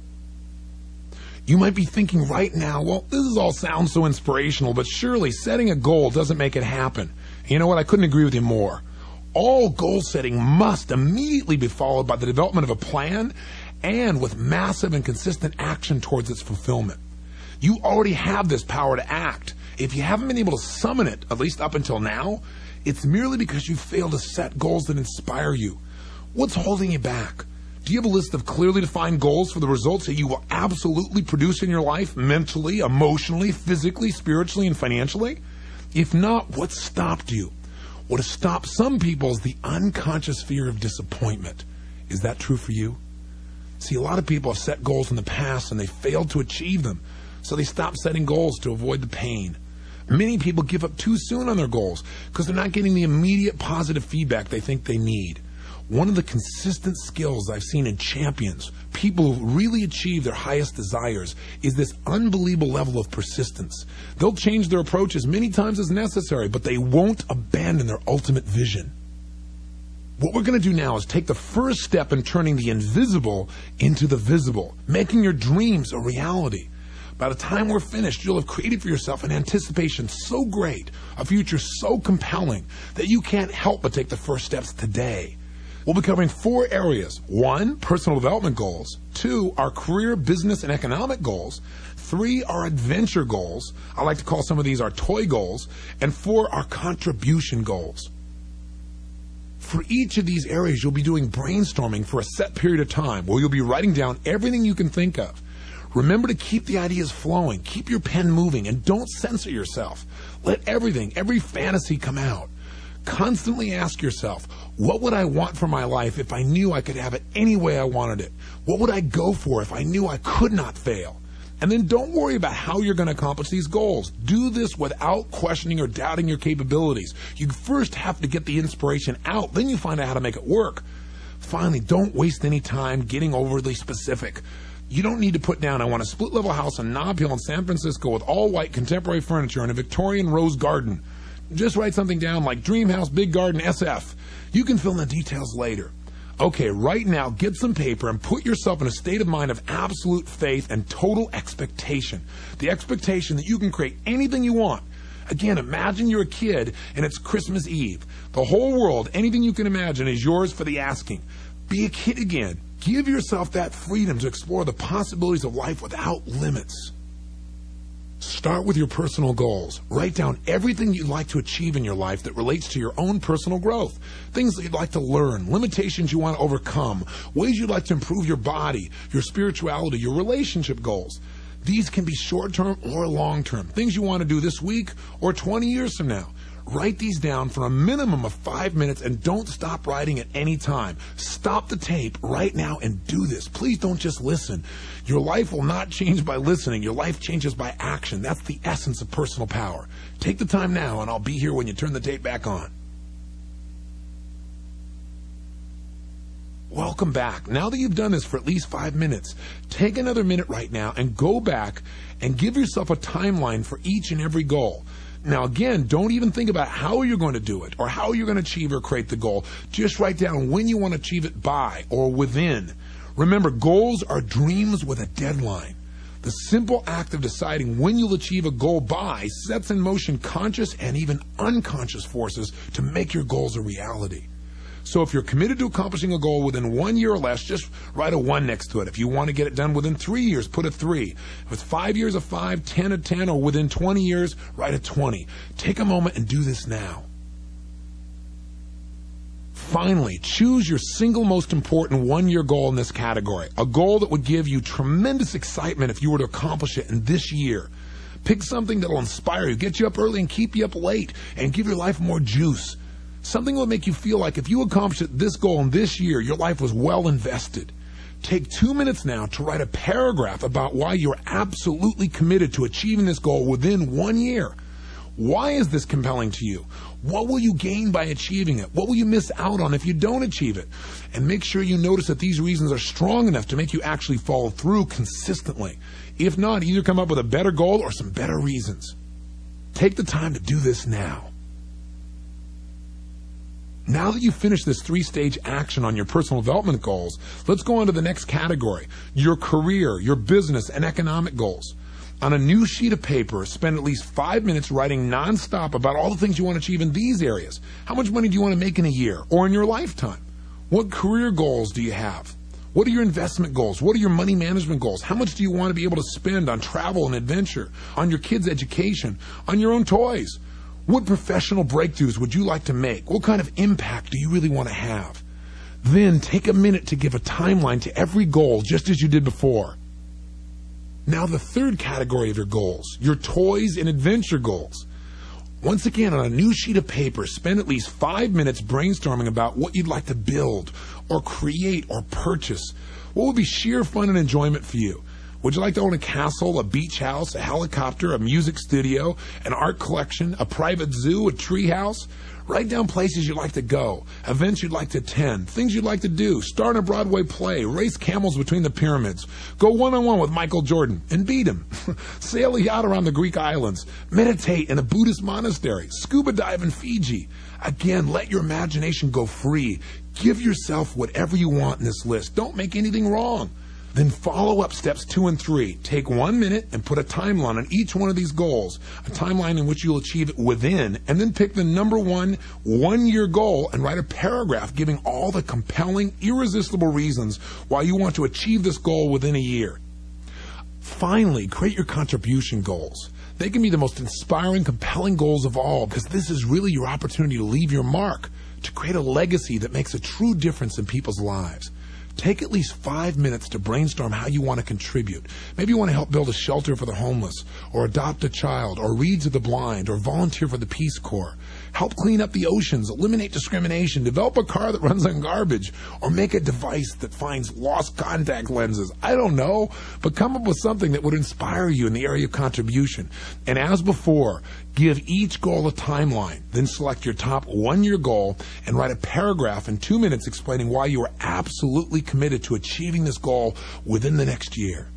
You might be thinking right now, well, this all sounds so inspirational, but surely setting a goal doesn't make it happen. You know what? I couldn't agree with you more. All goal setting must immediately be followed by the development of a plan and with massive and consistent action towards its fulfillment. You already have this power to act. If you haven't been able to summon it, at least up until now, it's merely because you failed to set goals that inspire you. What's holding you back? Do you have a list of clearly defined goals for the results that you will absolutely produce in your life, mentally, emotionally, physically, spiritually, and financially? If not, what stopped you? What has stopped some people is the unconscious fear of disappointment. Is that true for you? See, a lot of people have set goals in the past and they failed to achieve them, so they stop setting goals to avoid the pain. Many people give up too soon on their goals because they're not getting the immediate positive feedback they think they need. One of the consistent skills I've seen in champions, people who really achieve their highest desires, is this unbelievable level of persistence. They'll change their approach as many times as necessary, but they won't abandon their ultimate vision. What we're going to do now is take the first step in turning the invisible into the visible, making your dreams a reality. By the time we're finished, you'll have created for yourself an anticipation so great, a future so compelling, that you can't help but take the first steps today. We'll be covering 4 areas. 1, personal development goals. 2, our career, business, and economic goals. 3, our adventure goals. I like to call some of these our toy goals. And 4, our contribution goals. For each of these areas, you'll be doing brainstorming for a set period of time where you'll be writing down everything you can think of. Remember to keep the ideas flowing, keep your pen moving, and don't censor yourself. Let everything, every fantasy come out. Constantly ask yourself, what would I want for my life if I knew I could have it any way I wanted it? What would I go for if I knew I could not fail? And then don't worry about how you're going to accomplish these goals. Do this without questioning or doubting your capabilities. You first have to get the inspiration out, then you find out how to make it work. Finally, don't waste any time getting overly specific. You don't need to put down, I want a split-level house on Nob Hill in San Francisco with all-white contemporary furniture and a Victorian rose garden. Just write something down like Dream House, Big Garden, SF. You can fill in the details later. Okay, right now, get some paper and put yourself in a state of mind of absolute faith and total expectation. The expectation that you can create anything you want. Again, imagine you're a kid and it's Christmas Eve. The whole world, anything you can imagine, is yours for the asking. Be a kid again. Give yourself that freedom to explore the possibilities of life without limits. Start with your personal goals. Write down everything you'd like to achieve in your life that relates to your own personal growth. Things that you'd like to learn, limitations you want to overcome, ways you'd like to improve your body, your spirituality, your relationship goals. These can be short-term or long-term, things you want to do this week or 20 years from now. Write these down for a minimum of 5 minutes and don't stop writing at any time. Stop the tape right now and do this. Please don't just listen. Your life will not change by listening. Your life changes by action. That's the essence of personal power. Take the time now and I'll be here when you turn the tape back on. Welcome back. Now that you've done this for at least 5 minutes, take another minute right now and go back and give yourself a timeline for each and every goal. Now, again, don't even think about how you're going to do it or how you're going to achieve or create the goal. Just write down when you want to achieve it by or within. Remember, goals are dreams with a deadline. The simple act of deciding when you'll achieve a goal by sets in motion conscious and even unconscious forces to make your goals a reality. So if you're committed to accomplishing a goal within 1 year or less, just write a 1 next to it. If you want to get it done within 3 years, put a 3. If it's 5 years, a 5, 10, a 10, or within 20 years, write a 20. Take a moment and do this now. Finally, choose your single most important 1-year goal in this category, a goal that would give you tremendous excitement if you were to accomplish it in this year. Pick something that will inspire you, get you up early and keep you up late, and give your life more juice. Something that will make you feel like if you accomplished this goal in this year, your life was well invested. Take 2 minutes now to write a paragraph about why you're absolutely committed to achieving this goal within 1 year. Why is this compelling to you? What will you gain by achieving it? What will you miss out on if you don't achieve it? And make sure you notice that these reasons are strong enough to make you actually follow through consistently. If not, either come up with a better goal or some better reasons. Take the time to do this now. Now that you've finished this 3-stage action on your personal development goals, let's go on to the next category, your career, your business, and economic goals. On a new sheet of paper, spend at least 5 minutes writing nonstop about all the things you want to achieve in these areas. How much money do you want to make in a year or in your lifetime? What career goals do you have? What are your investment goals? What are your money management goals? How much do you want to be able to spend on travel and adventure, on your kids' education, on your own toys? What professional breakthroughs would you like to make? What kind of impact do you really want to have? Then take a minute to give a timeline to every goal, just as you did before. Now the third category of your goals, your toys and adventure goals. Once again, on a new sheet of paper, spend at least 5 minutes brainstorming about what you'd like to build or create or purchase. What would be sheer fun and enjoyment for you? Would you like to own a castle, a beach house, a helicopter, a music studio, an art collection, a private zoo, a tree house? Write down places you'd like to go, events you'd like to attend, things you'd like to do, star in a Broadway play, race camels between the pyramids, go one-on-one with Michael Jordan and beat him, sail a yacht around the Greek islands, meditate in a Buddhist monastery, scuba dive in Fiji. Again, let your imagination go free. Give yourself whatever you want in this list. Don't make anything wrong. Then follow up steps 2 and 3. Take 1 minute and put a timeline on each one of these goals, a timeline in which you'll achieve it within, and then pick the number 1-year goal and write a paragraph giving all the compelling, irresistible reasons why you want to achieve this goal within a year. Finally, create your contribution goals. They can be the most inspiring, compelling goals of all, because this is really your opportunity to leave your mark, to create a legacy that makes a true difference in people's lives. Take at least 5 minutes to brainstorm how you want to contribute. Maybe you want to help build a shelter for the homeless, or adopt a child, or read to the blind, or volunteer for the Peace Corps. Help clean up the oceans, eliminate discrimination, develop a car that runs on garbage, or make a device that finds lost contact lenses. I don't know, but come up with something that would inspire you in the area of contribution. And as before, give each goal a timeline, then select your top 1-year goal and write a paragraph in 2 minutes explaining why you are absolutely committed to achieving this goal within the next year.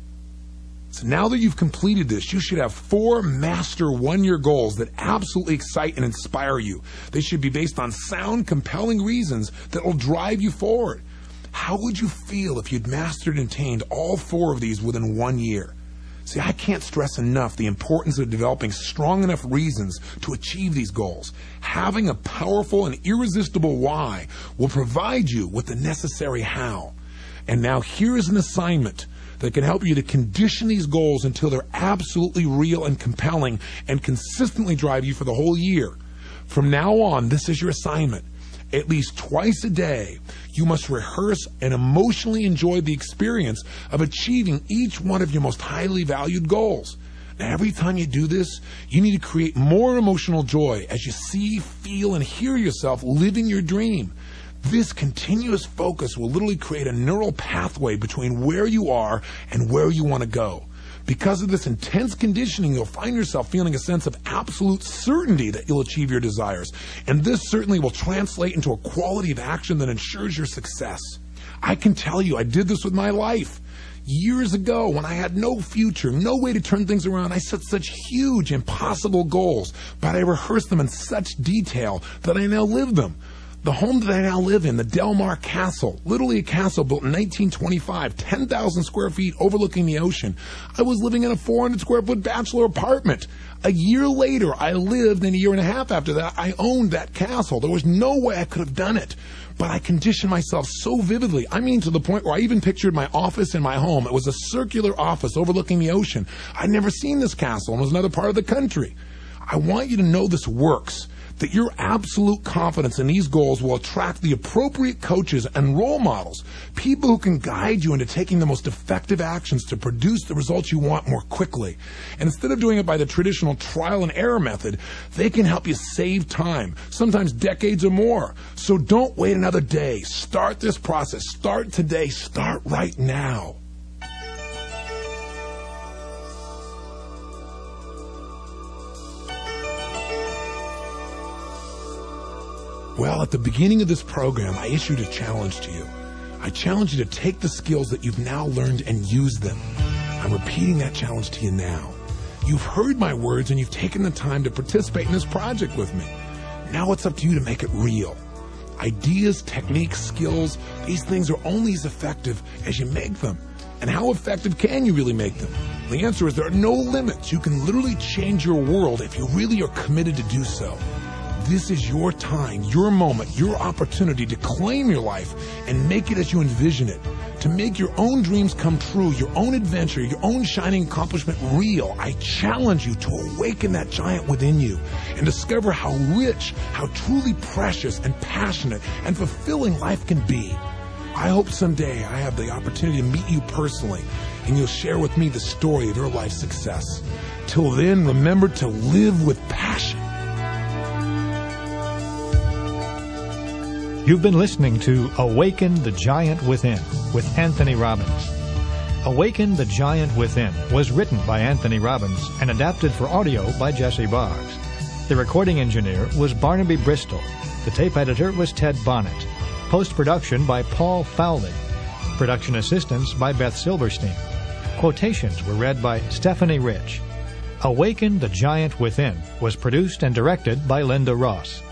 So now that you've completed this, you should have 4 master 1-year goals that absolutely excite and inspire you. They should be based on sound, compelling reasons that will drive you forward. How would you feel if you'd mastered and attained all 4 of these within 1 year? See, I can't stress enough the importance of developing strong enough reasons to achieve these goals. Having a powerful and irresistible why will provide you with the necessary how. And now here is an assignment that can help you to condition these goals until they're absolutely real and compelling and consistently drive you for the whole year. From now on, this is your assignment. At least twice a day, you must rehearse and emotionally enjoy the experience of achieving each one of your most highly valued goals. Now, every time you do this, you need to create more emotional joy as you see, feel, and hear yourself living your dream. This continuous focus will literally create a neural pathway between where you are and where you want to go. Because of this intense conditioning, you'll find yourself feeling a sense of absolute certainty that you'll achieve your desires. And this certainly will translate into a quality of action that ensures your success. I can tell you, I did this with my life. Years ago, when I had no future, no way to turn things around, I set such huge, impossible goals, but I rehearsed them in such detail that I now live them. The home that I now live in, the Del Mar Castle, literally a castle built in 1925, 10,000 square feet overlooking the ocean. I was living in a 400 square foot bachelor apartment. A year later, I lived, and a year and a half after that, I owned that castle. There was no way I could have done it. But I conditioned myself so vividly. I mean, to the point where I even pictured my office in my home. It was a circular office overlooking the ocean. I'd never seen this castle, and it was another part of the country. I want you to know this works. That your absolute confidence in these goals will attract the appropriate coaches and role models, people who can guide you into taking the most effective actions to produce the results you want more quickly. And instead of doing it by the traditional trial and error method, they can help you save time, sometimes decades or more. So don't wait another day. Start this process. Start today. Start right now. Well, at the beginning of this program, I issued a challenge to you. I challenge you to take the skills that you've now learned and use them. I'm repeating that challenge to you now. You've heard my words and you've taken the time to participate in this project with me. Now it's up to you to make it real. Ideas, techniques, skills, these things are only as effective as you make them. And how effective can you really make them? The answer is there are no limits. You can literally change your world if you really are committed to do so. This is your time, your moment, your opportunity to claim your life and make it as you envision it. To make your own dreams come true, your own adventure, your own shining accomplishment real. I challenge you to awaken that giant within you and discover how rich, how truly precious and passionate and fulfilling life can be. I hope someday I have the opportunity to meet you personally and you'll share with me the story of your life's success. Till then, remember to live with passion. You've been listening to Awaken the Giant Within with Anthony Robbins. Awaken the Giant Within was written by Anthony Robbins and adapted for audio by Jesse Boggs. The recording engineer was Barnaby Bristol. The tape editor was Ted Bonnet. Post-production by Paul Fowley. Production assistance by Beth Silverstein. Quotations were read by Stephanie Rich. Awaken the Giant Within was produced and directed by Linda Ross.